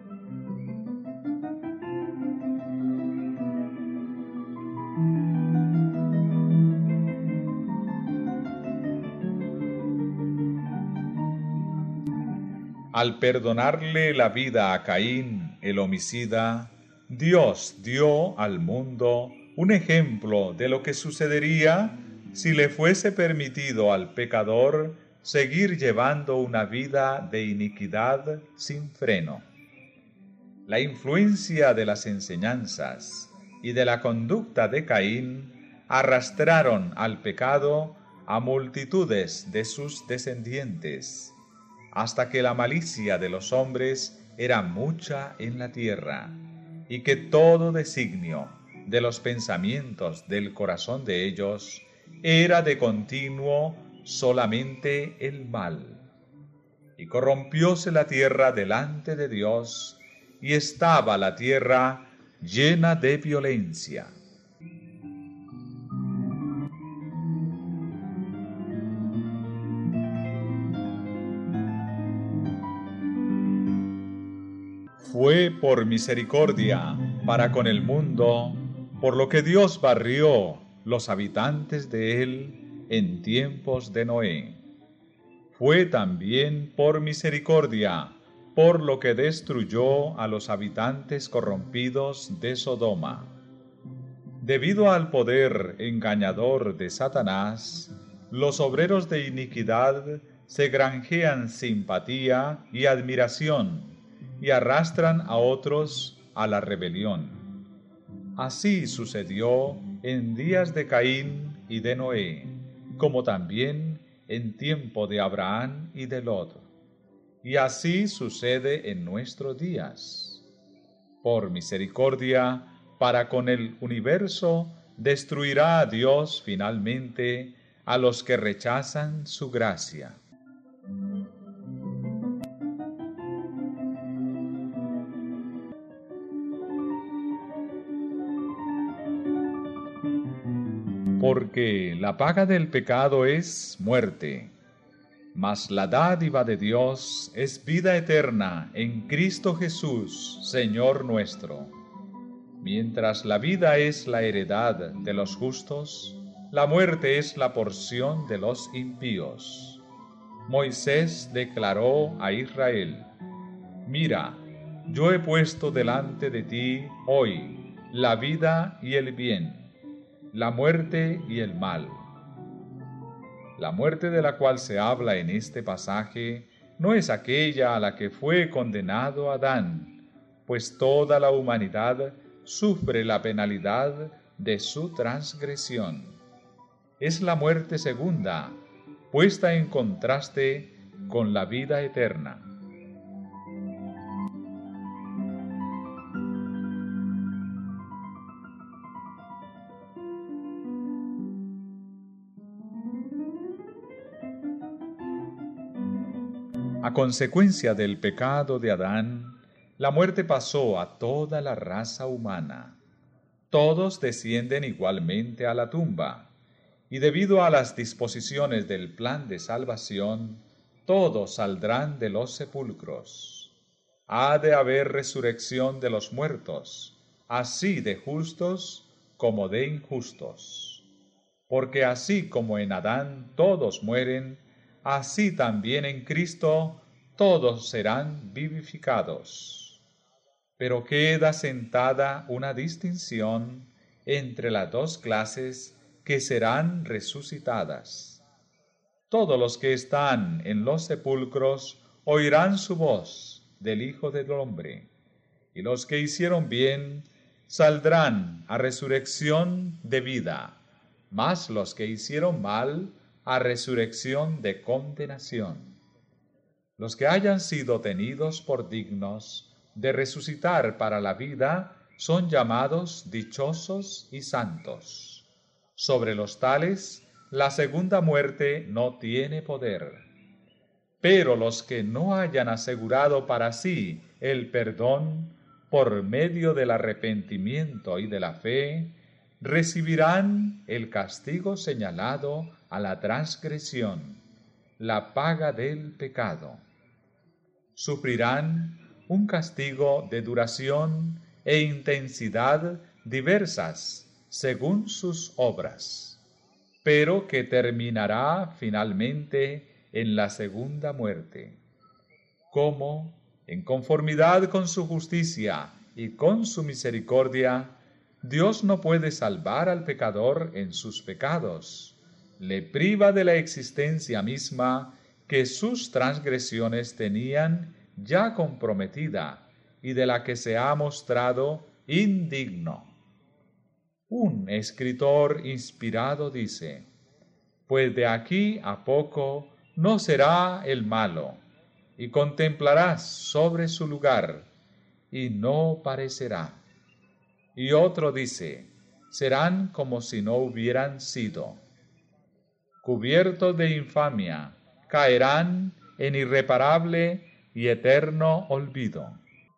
[SPEAKER 1] Al perdonarle la vida a Caín, el homicida, Dios dio al mundo un ejemplo de lo que sucedería si le fuese permitido al pecador seguir llevando una vida de iniquidad sin freno. La influencia de las enseñanzas y de la conducta de Caín arrastraron al pecado a multitudes de sus descendientes, hasta que la malicia de los hombres era mucha en la tierra, y que todo designio de los pensamientos del corazón de ellos era de continuo solamente el mal. Y corrompióse la tierra delante de Dios, y estaba la tierra llena de violencia. Fue por misericordia para con el mundo, por lo que Dios barrió los habitantes de él en tiempos de Noé. Fue también por misericordia, por lo que destruyó a los habitantes corrompidos de Sodoma. Debido al poder engañador de Satanás, los obreros de iniquidad se granjean simpatía y admiración, y arrastran a otros a la rebelión. Así sucedió en días de Caín y de Noé, como también en tiempo de Abraham y de Lot. Y así sucede en nuestros días. Por misericordia, para con el universo, destruirá a Dios finalmente a los que rechazan su gracia. Porque la paga del pecado es muerte, mas la dádiva de Dios es vida eterna en Cristo Jesús, Señor nuestro. Mientras la vida es la heredad de los justos, la muerte es la porción de los impíos. Moisés declaró a Israel: Mira, yo he puesto delante de ti hoy la vida y el bien, la muerte y el mal. La muerte de la cual se habla en este pasaje no es aquella a la que fue condenado Adán, pues toda la humanidad sufre la penalidad de su transgresión. Es la muerte segunda, puesta en contraste con la vida eterna. A consecuencia del pecado de Adán, la muerte pasó a toda la raza humana. Todos descienden igualmente a la tumba, y debido a las disposiciones del plan de salvación, todos saldrán de los sepulcros. Ha de haber resurrección de los muertos, así de justos como de injustos. Porque así como en Adán todos mueren, así también en Cristo todos serán vivificados. Pero queda sentada una distinción entre las dos clases que serán resucitadas. Todos los que están en los sepulcros oirán su voz del Hijo del Hombre, y los que hicieron bien saldrán a resurrección de vida, mas los que hicieron mal a resurrección de condenación. Los que hayan sido tenidos por dignos de resucitar para la vida son llamados dichosos y santos. Sobre los tales, la segunda muerte no tiene poder. Pero los que no hayan asegurado para sí el perdón por medio del arrepentimiento y de la fe, recibirán el castigo señalado a la transgresión, la paga del pecado. Sufrirán un castigo de duración e intensidad diversas según sus obras, pero que terminará finalmente en la segunda muerte. Como, en conformidad con su justicia y con su misericordia, Dios no puede salvar al pecador en sus pecados, le priva de la existencia misma que sus transgresiones tenían ya comprometida y de la que se ha mostrado indigno. Un escritor inspirado dice: pues de aquí a poco no será el malo, y contemplarás sobre su lugar, y no parecerá. Y otro dice: serán como si no hubieran sido. Cubiertos de infamia, caerán en irreparable y eterno olvido.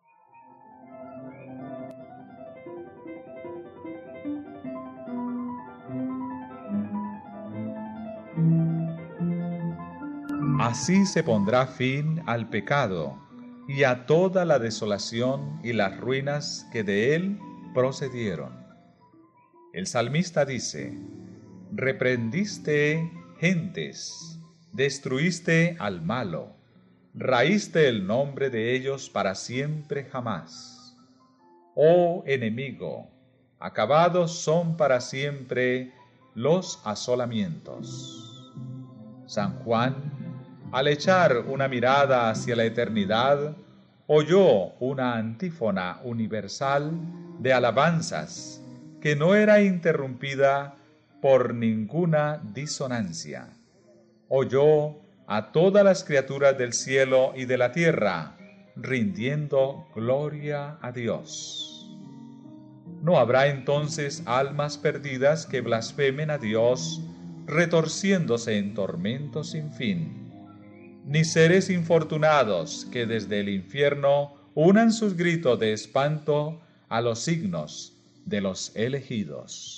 [SPEAKER 1] Así se pondrá fin al pecado y a toda la desolación y las ruinas que de él procedieron. El salmista dice: reprendiste gentes, destruiste al malo, raíste el nombre de ellos para siempre jamás. Oh enemigo, acabados son para siempre los asolamientos. San Juan, al echar una mirada hacia la eternidad, oyó una antífona universal de alabanzas que no era interrumpida por ninguna disonancia. Oyó a todas las criaturas del cielo y de la tierra rindiendo gloria a Dios. No habrá entonces almas perdidas que blasfemen a Dios, retorciéndose en tormentos sin fin, ni seres infortunados que desde el infierno unan sus gritos de espanto a los signos de los elegidos.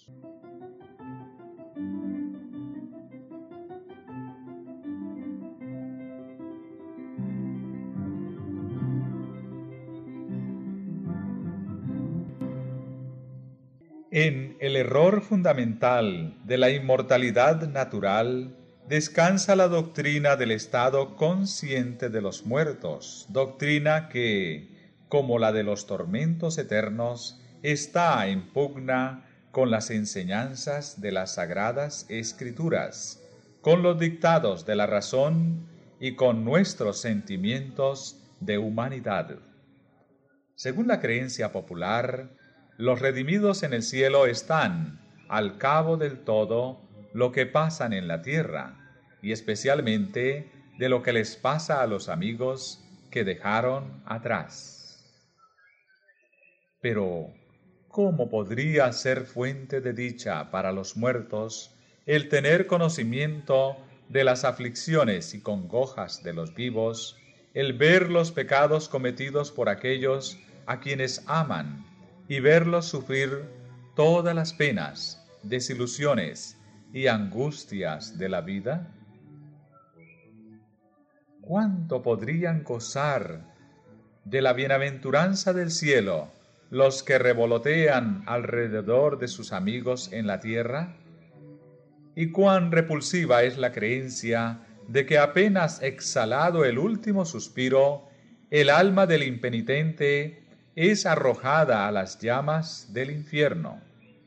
[SPEAKER 1] En el error fundamental de la inmortalidad natural descansa la doctrina del estado consciente de los muertos, doctrina que, como la de los tormentos eternos, está en pugna con las enseñanzas de las sagradas escrituras, con los dictados de la razón y con nuestros sentimientos de humanidad. Según la creencia popular, los redimidos en el cielo están, al cabo del todo, lo que pasan en la tierra, y especialmente de lo que les pasa a los amigos que dejaron atrás. Pero, ¿cómo podría ser fuente de dicha para los muertos el tener conocimiento de las aflicciones y congojas de los vivos, el ver los pecados cometidos por aquellos a quienes aman y verlos sufrir todas las penas, desilusiones y angustias de la vida? ¿Cuánto podrían gozar de la bienaventuranza del cielo los que revolotean alrededor de sus amigos en la tierra? ¿Y cuán repulsiva es la creencia de que apenas exhalado el último suspiro, el alma del impenitente es arrojada a las llamas del infierno?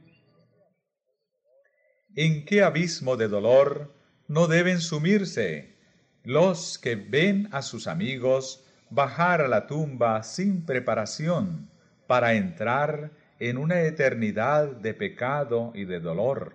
[SPEAKER 1] ¿En qué abismo de dolor no deben sumirse los que ven a sus amigos bajar a la tumba sin preparación para entrar en una eternidad de pecado y de dolor?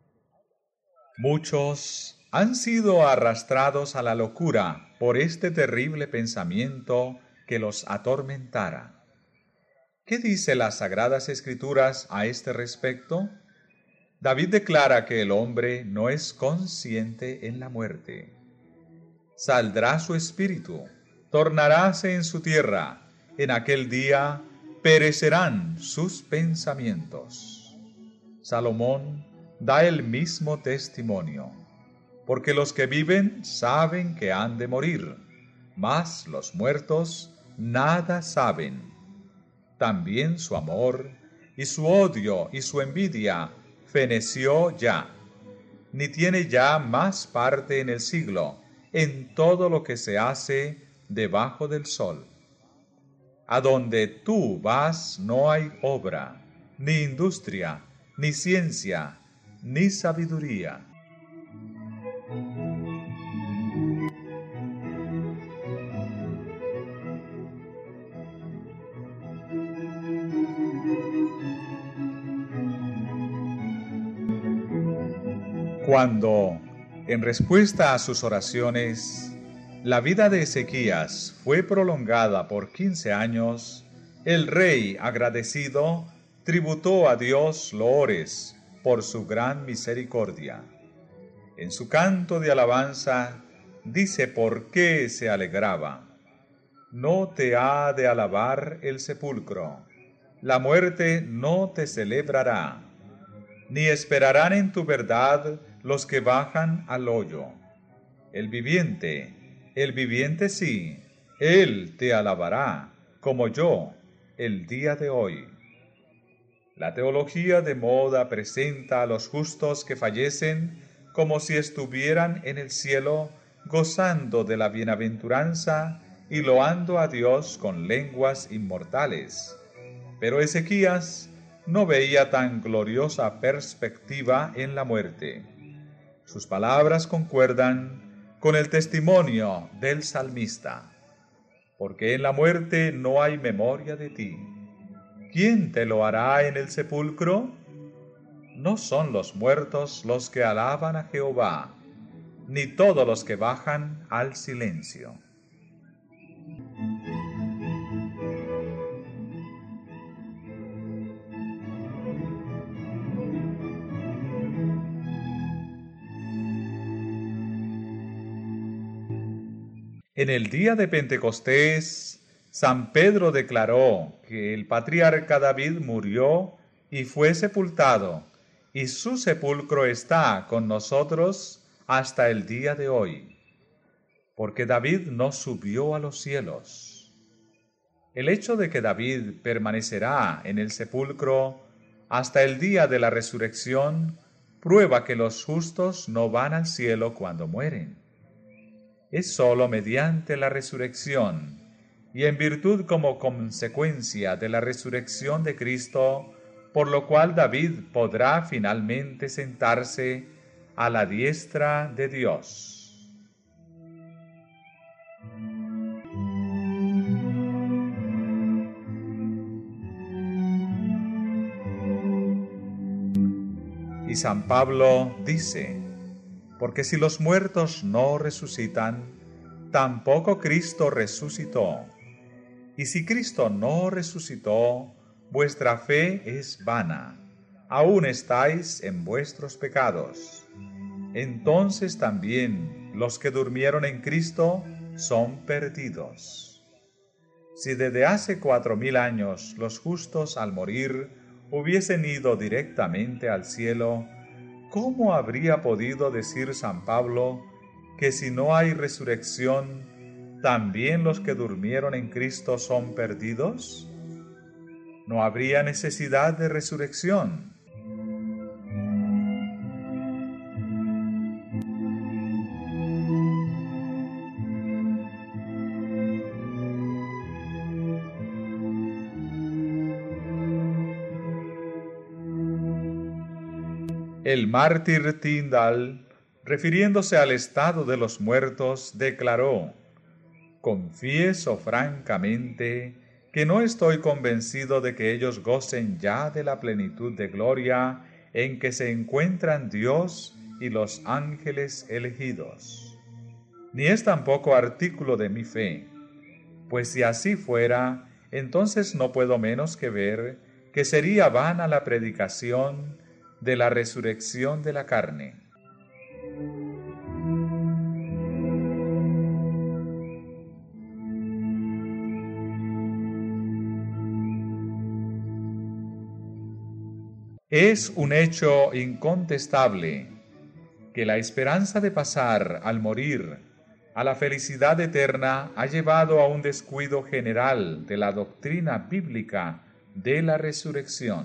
[SPEAKER 1] Muchos han sido arrastrados a la locura por este terrible pensamiento que los atormentara. ¿Qué dice las Sagradas Escrituras a este respecto? David declara que el hombre no es consciente en la muerte. Saldrá su espíritu, tornaráse en su tierra, en aquel día perecerán sus pensamientos. Salomón da el mismo testimonio, porque los que viven saben que han de morir, mas los muertos nada saben. También su amor y su odio y su envidia feneció ya, ni tiene ya más parte en el siglo, en todo lo que se hace debajo del sol. A donde tú vas no hay obra, ni industria, ni ciencia, ni sabiduría. Cuando, en respuesta a sus oraciones, la vida de Ezequías fue prolongada por 15 años, el rey, agradecido, tributó a Dios loores por su gran misericordia. En su canto de alabanza, dice por qué se alegraba. No te ha de alabar el sepulcro, la muerte no te celebrará, ni esperarán en tu verdad los que bajan al hoyo. El viviente sí, él te alabará, como yo, el día de hoy. La teología de moda presenta a los justos que fallecen como si estuvieran en el cielo, gozando de la bienaventuranza y loando a Dios con lenguas inmortales. Pero Ezequías no veía tan gloriosa perspectiva en la muerte. Sus palabras concuerdan con el testimonio del salmista. Porque en la muerte no hay memoria de ti. ¿Quién te lo hará en el sepulcro? No son los muertos los que alaban a Jehová, ni todos los que bajan al silencio. En el día de Pentecostés, San Pedro declaró que el patriarca David murió y fue sepultado, y su sepulcro está con nosotros hasta el día de hoy, porque David no subió a los cielos. El hecho de que David permanecerá en el sepulcro hasta el día de la resurrección prueba que los justos no van al cielo cuando mueren. Es sólo mediante la resurrección y en virtud como consecuencia de la resurrección de Cristo, por lo cual David podrá finalmente sentarse a la diestra de Dios. Y San Pablo dice: porque si los muertos no resucitan, tampoco Cristo resucitó. Y si Cristo no resucitó, vuestra fe es vana, aún estáis en vuestros pecados. Entonces también los que durmieron en Cristo son perdidos. Si desde hace 4000 años los justos al morir hubiesen ido directamente al cielo, ¿cómo habría podido decir San Pablo que si no hay resurrección, también los que durmieron en Cristo son perdidos? No habría necesidad de resurrección. El mártir Tyndall, refiriéndose al estado de los muertos, declaró: confieso francamente que no estoy convencido de que ellos gocen ya de la plenitud de gloria en que se encuentran Dios y los ángeles elegidos. Ni es tampoco artículo de mi fe, pues si así fuera, entonces no puedo menos que ver que sería vana la predicación de la resurrección de la carne. Es un hecho incontestable que la esperanza de pasar al morir a la felicidad eterna ha llevado a un descuido general de la doctrina bíblica de la resurrección.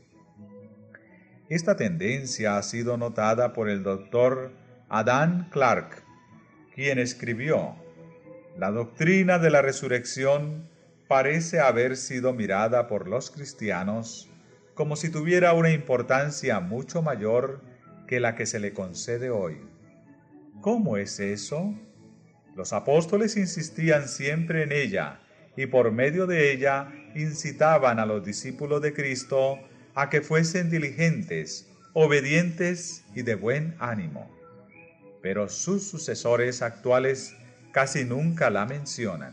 [SPEAKER 1] Esta tendencia ha sido notada por el doctor Adam Clarke, quien escribió: la doctrina de la resurrección parece haber sido mirada por los cristianos como si tuviera una importancia mucho mayor que la que se le concede hoy. ¿Cómo es eso? Los apóstoles insistían siempre en ella y por medio de ella incitaban a los discípulos de Cristo a que fuesen diligentes, obedientes y de buen ánimo. Pero sus sucesores actuales casi nunca la mencionan.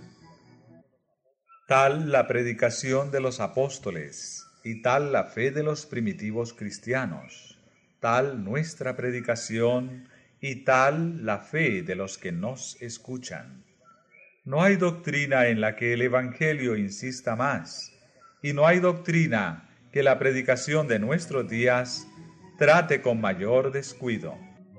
[SPEAKER 1] Tal la predicación de los apóstoles y tal la fe de los primitivos cristianos, tal nuestra predicación y tal la fe de los que nos escuchan. No hay doctrina en la que el Evangelio insista más, y no hay doctrina que la predicación de nuestros días trate con mayor descuido.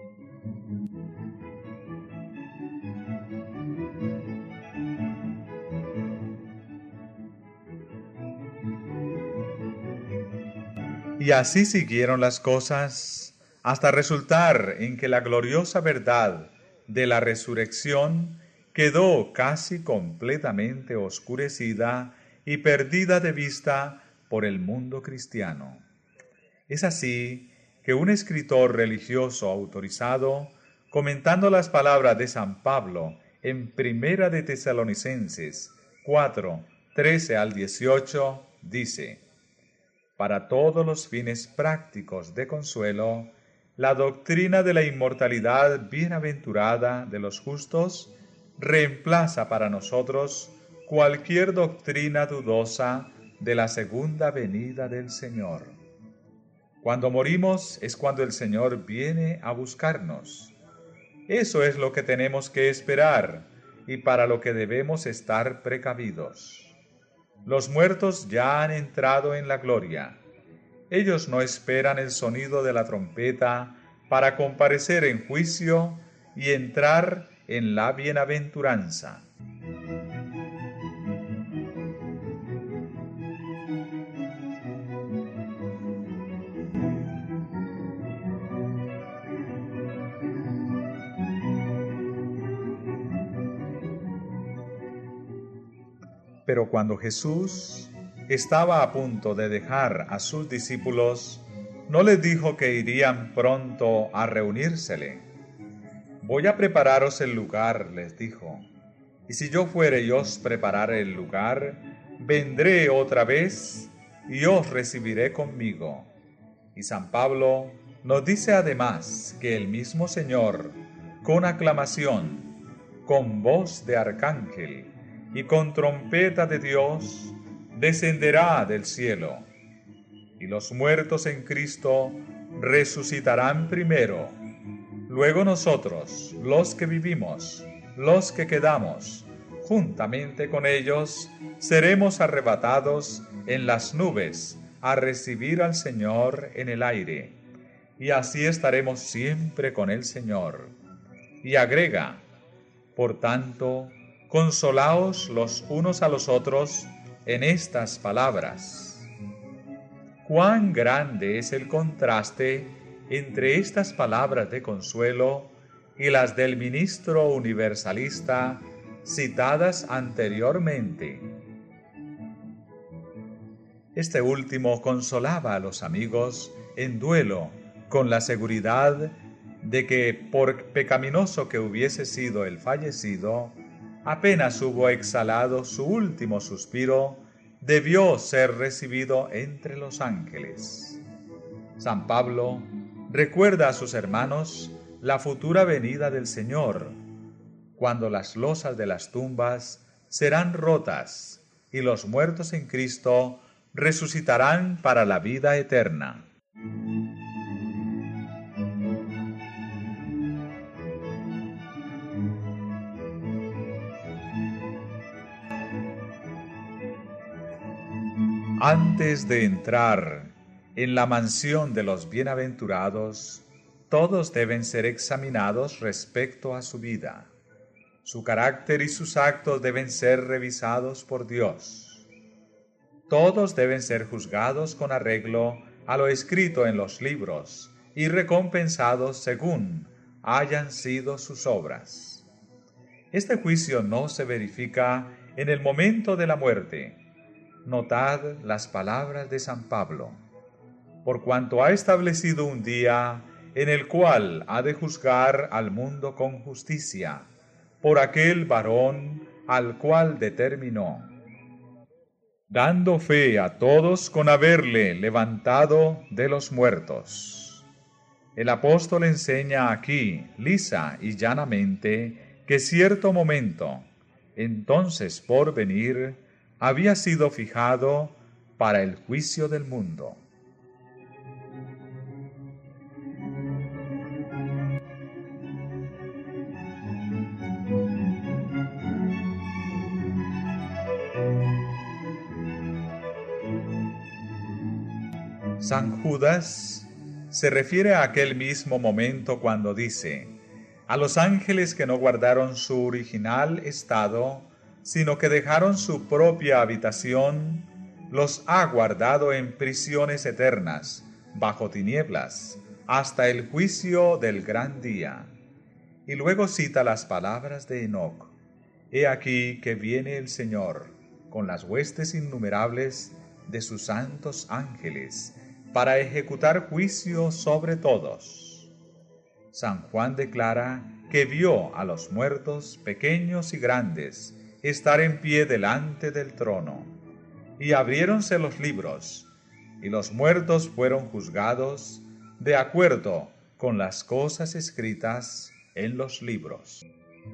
[SPEAKER 1] Y así siguieron las cosas hasta resultar en que la gloriosa verdad de la resurrección quedó casi completamente oscurecida y perdida de vista por el mundo cristiano. Es así que un escritor religioso autorizado, comentando las palabras de San Pablo en Primera de Tesalonicenses 4, 13 al 18, dice: para todos los fines prácticos de consuelo, la doctrina de la inmortalidad bienaventurada de los justos reemplaza para nosotros cualquier doctrina dudosa de la segunda venida del Señor. Cuando morimos es cuando el Señor viene a buscarnos. Eso es lo que tenemos que esperar y para lo que debemos estar precavidos. Los muertos ya han entrado en la gloria. Ellos no esperan el sonido de la trompeta para comparecer en juicio y entrar en la bienaventuranza. Pero cuando Jesús estaba a punto de dejar a sus discípulos, no les dijo que irían pronto a reunírsele. Voy a prepararos el lugar, les dijo, y si yo fuere y os preparare el lugar, vendré otra vez y os recibiré conmigo. Y San Pablo nos dice además que el mismo Señor, con aclamación, con voz de arcángel, y con trompeta de Dios, descenderá del cielo, y los muertos en Cristo resucitarán primero. Luego nosotros, los que vivimos, los que quedamos, juntamente con ellos, seremos arrebatados en las nubes a recibir al Señor en el aire, y así estaremos siempre con el Señor. Y agrega: por tanto, consolaos los unos a los otros en estas palabras. Cuán grande es el contraste entre estas palabras de consuelo y las del ministro universalista citadas anteriormente. Este último consolaba a los amigos en duelo con la seguridad de que, por pecaminoso que hubiese sido el fallecido, apenas hubo exhalado su último suspiro, debió ser recibido entre los ángeles. San Pablo recuerda a sus hermanos la futura venida del Señor, cuando las losas de las tumbas serán rotas y los muertos en Cristo resucitarán para la vida eterna. Antes de entrar en la mansión de los bienaventurados, todos deben ser examinados respecto a su vida. Su carácter y sus actos deben ser revisados por Dios. Todos deben ser juzgados con arreglo a lo escrito en los libros y recompensados según hayan sido sus obras. Este juicio no se verifica en el momento de la muerte. Notad las palabras de San Pablo. Por cuanto ha establecido un día en el cual ha de juzgar al mundo con justicia, por aquel varón al cual determinó, dando fe a todos con haberle levantado de los muertos. El apóstol enseña aquí, lisa y llanamente, que cierto momento, entonces por venir, había sido fijado para el juicio del mundo. San Judas se refiere a aquel mismo momento cuando dice: a los ángeles que no guardaron su original estado, sino que dejaron su propia habitación, los ha guardado en prisiones eternas, bajo tinieblas, hasta el juicio del gran día. Y luego cita las palabras de Enoc: he aquí que viene el Señor, con las huestes innumerables de sus santos ángeles, para ejecutar juicio sobre todos. San Juan declara que vio a los muertos, pequeños y grandes, estar en pie delante del trono, y abriéronse los libros, y los muertos fueron juzgados de acuerdo con las cosas escritas en los libros.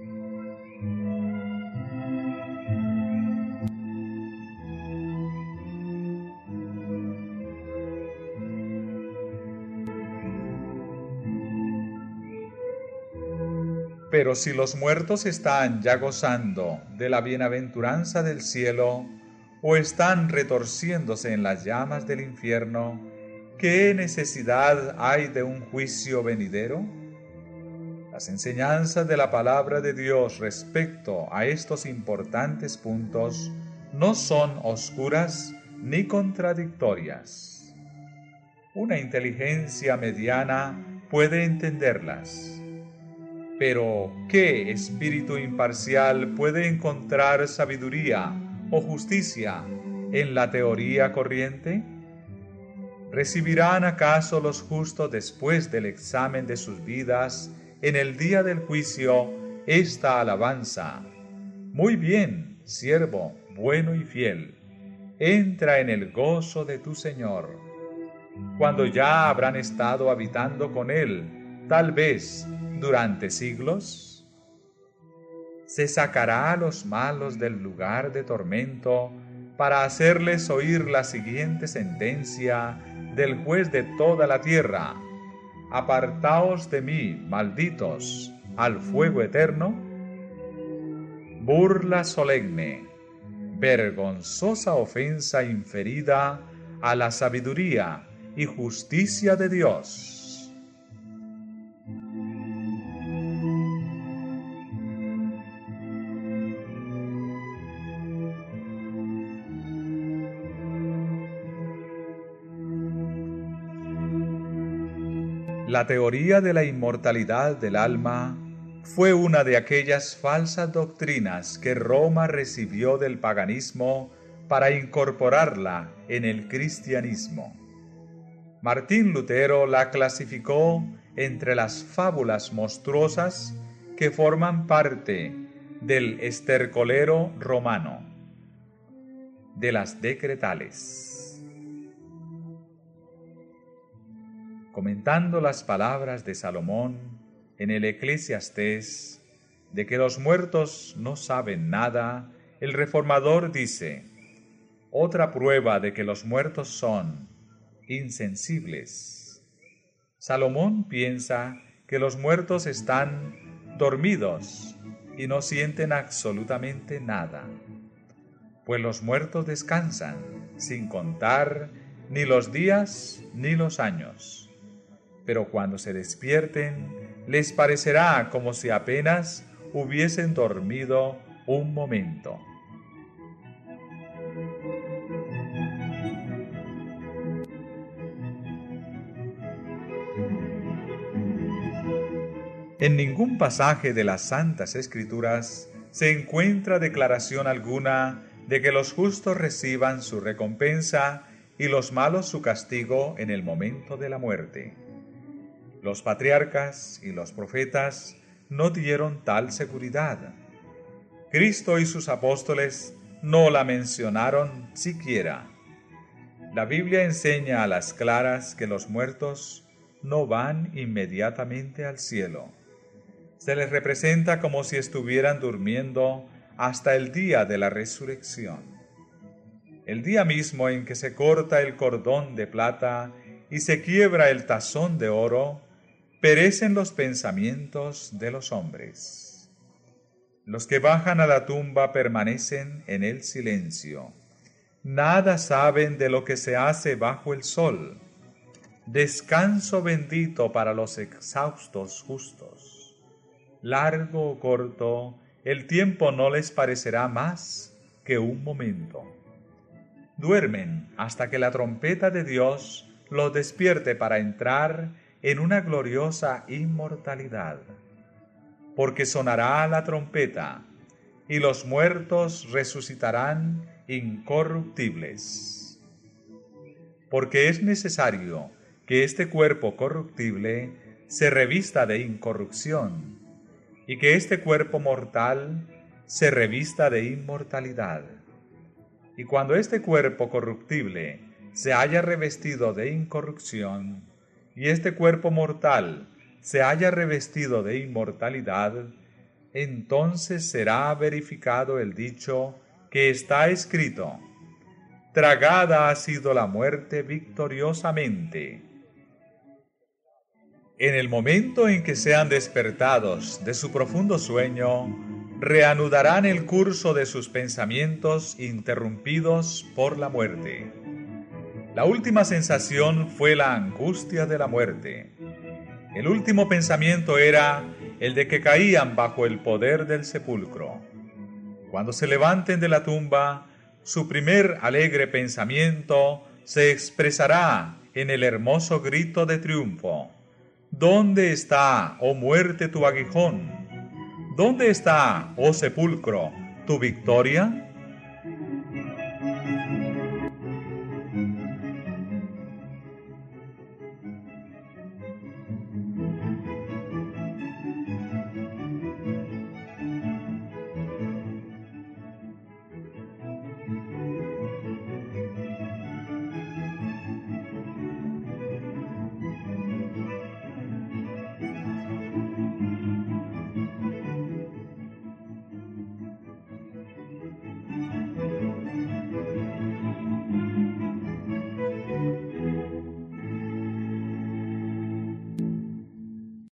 [SPEAKER 1] Pero si los muertos están ya gozando de la bienaventuranza del cielo, o están retorciéndose en las llamas del infierno, ¿qué necesidad hay de un juicio venidero? Las enseñanzas de la palabra de Dios respecto a estos importantes puntos no son oscuras ni contradictorias. Una inteligencia mediana puede entenderlas. Pero, ¿qué espíritu imparcial puede encontrar sabiduría o justicia en la teoría corriente? ¿Recibirán acaso los justos después del examen de sus vidas en el día del juicio esta alabanza? Muy bien, siervo bueno y fiel, entra en el gozo de tu Señor. Cuando ya habrán estado habitando con Él, tal vez durante siglos, se sacará a los malos del lugar de tormento para hacerles oír la siguiente sentencia del juez de toda la tierra: apartaos de mí, malditos, al fuego eterno. Burla solemne, vergonzosa ofensa inferida a la sabiduría y justicia de Dios. La teoría de la inmortalidad del alma fue una de aquellas falsas doctrinas que Roma recibió del paganismo para incorporarla en el cristianismo. Martín Lutero la clasificó entre las fábulas monstruosas que forman parte del estercolero romano, de las decretales. Comentando las palabras de Salomón en el Eclesiastés, de que los muertos no saben nada, el reformador dice: otra prueba de que los muertos son insensibles. Salomón piensa que los muertos están dormidos y no sienten absolutamente nada, pues los muertos descansan sin contar ni los días ni los años. Pero cuando se despierten, les parecerá como si apenas hubiesen dormido un momento. En ningún pasaje de las Santas Escrituras se encuentra declaración alguna de que los justos reciban su recompensa y los malos su castigo en el momento de la muerte. Los patriarcas y los profetas no dieron tal seguridad. Cristo y sus apóstoles no la mencionaron siquiera. La Biblia enseña a las claras que los muertos no van inmediatamente al cielo. Se les representa como si estuvieran durmiendo hasta el día de la resurrección. El día mismo en que se corta el cordón de plata y se quiebra el tazón de oro, perecen los pensamientos de los hombres. Los que bajan a la tumba permanecen en el silencio. Nada saben de lo que se hace bajo el sol. Descanso bendito para los exhaustos justos. Largo o corto, el tiempo no les parecerá más que un momento. Duermen hasta que la trompeta de Dios los despierte para entrar en una gloriosa inmortalidad. Porque sonará la trompeta, y los muertos resucitarán incorruptibles. Porque es necesario que este cuerpo corruptible se revista de incorrupción, y que este cuerpo mortal se revista de inmortalidad. Y cuando este cuerpo corruptible se haya revestido de incorrupción, y este cuerpo mortal se haya revestido de inmortalidad, entonces será verificado el dicho que está escrito: tragada ha sido la muerte victoriosamente. En el momento en que sean despertados de su profundo sueño, reanudarán el curso de sus pensamientos interrumpidos por la muerte. La última sensación fue la angustia de la muerte. El último pensamiento era el de que caían bajo el poder del sepulcro. Cuando se levanten de la tumba, su primer alegre pensamiento se expresará en el hermoso grito de triunfo: ¿dónde está, oh muerte, tu aguijón? ¿Dónde está, oh sepulcro, tu victoria?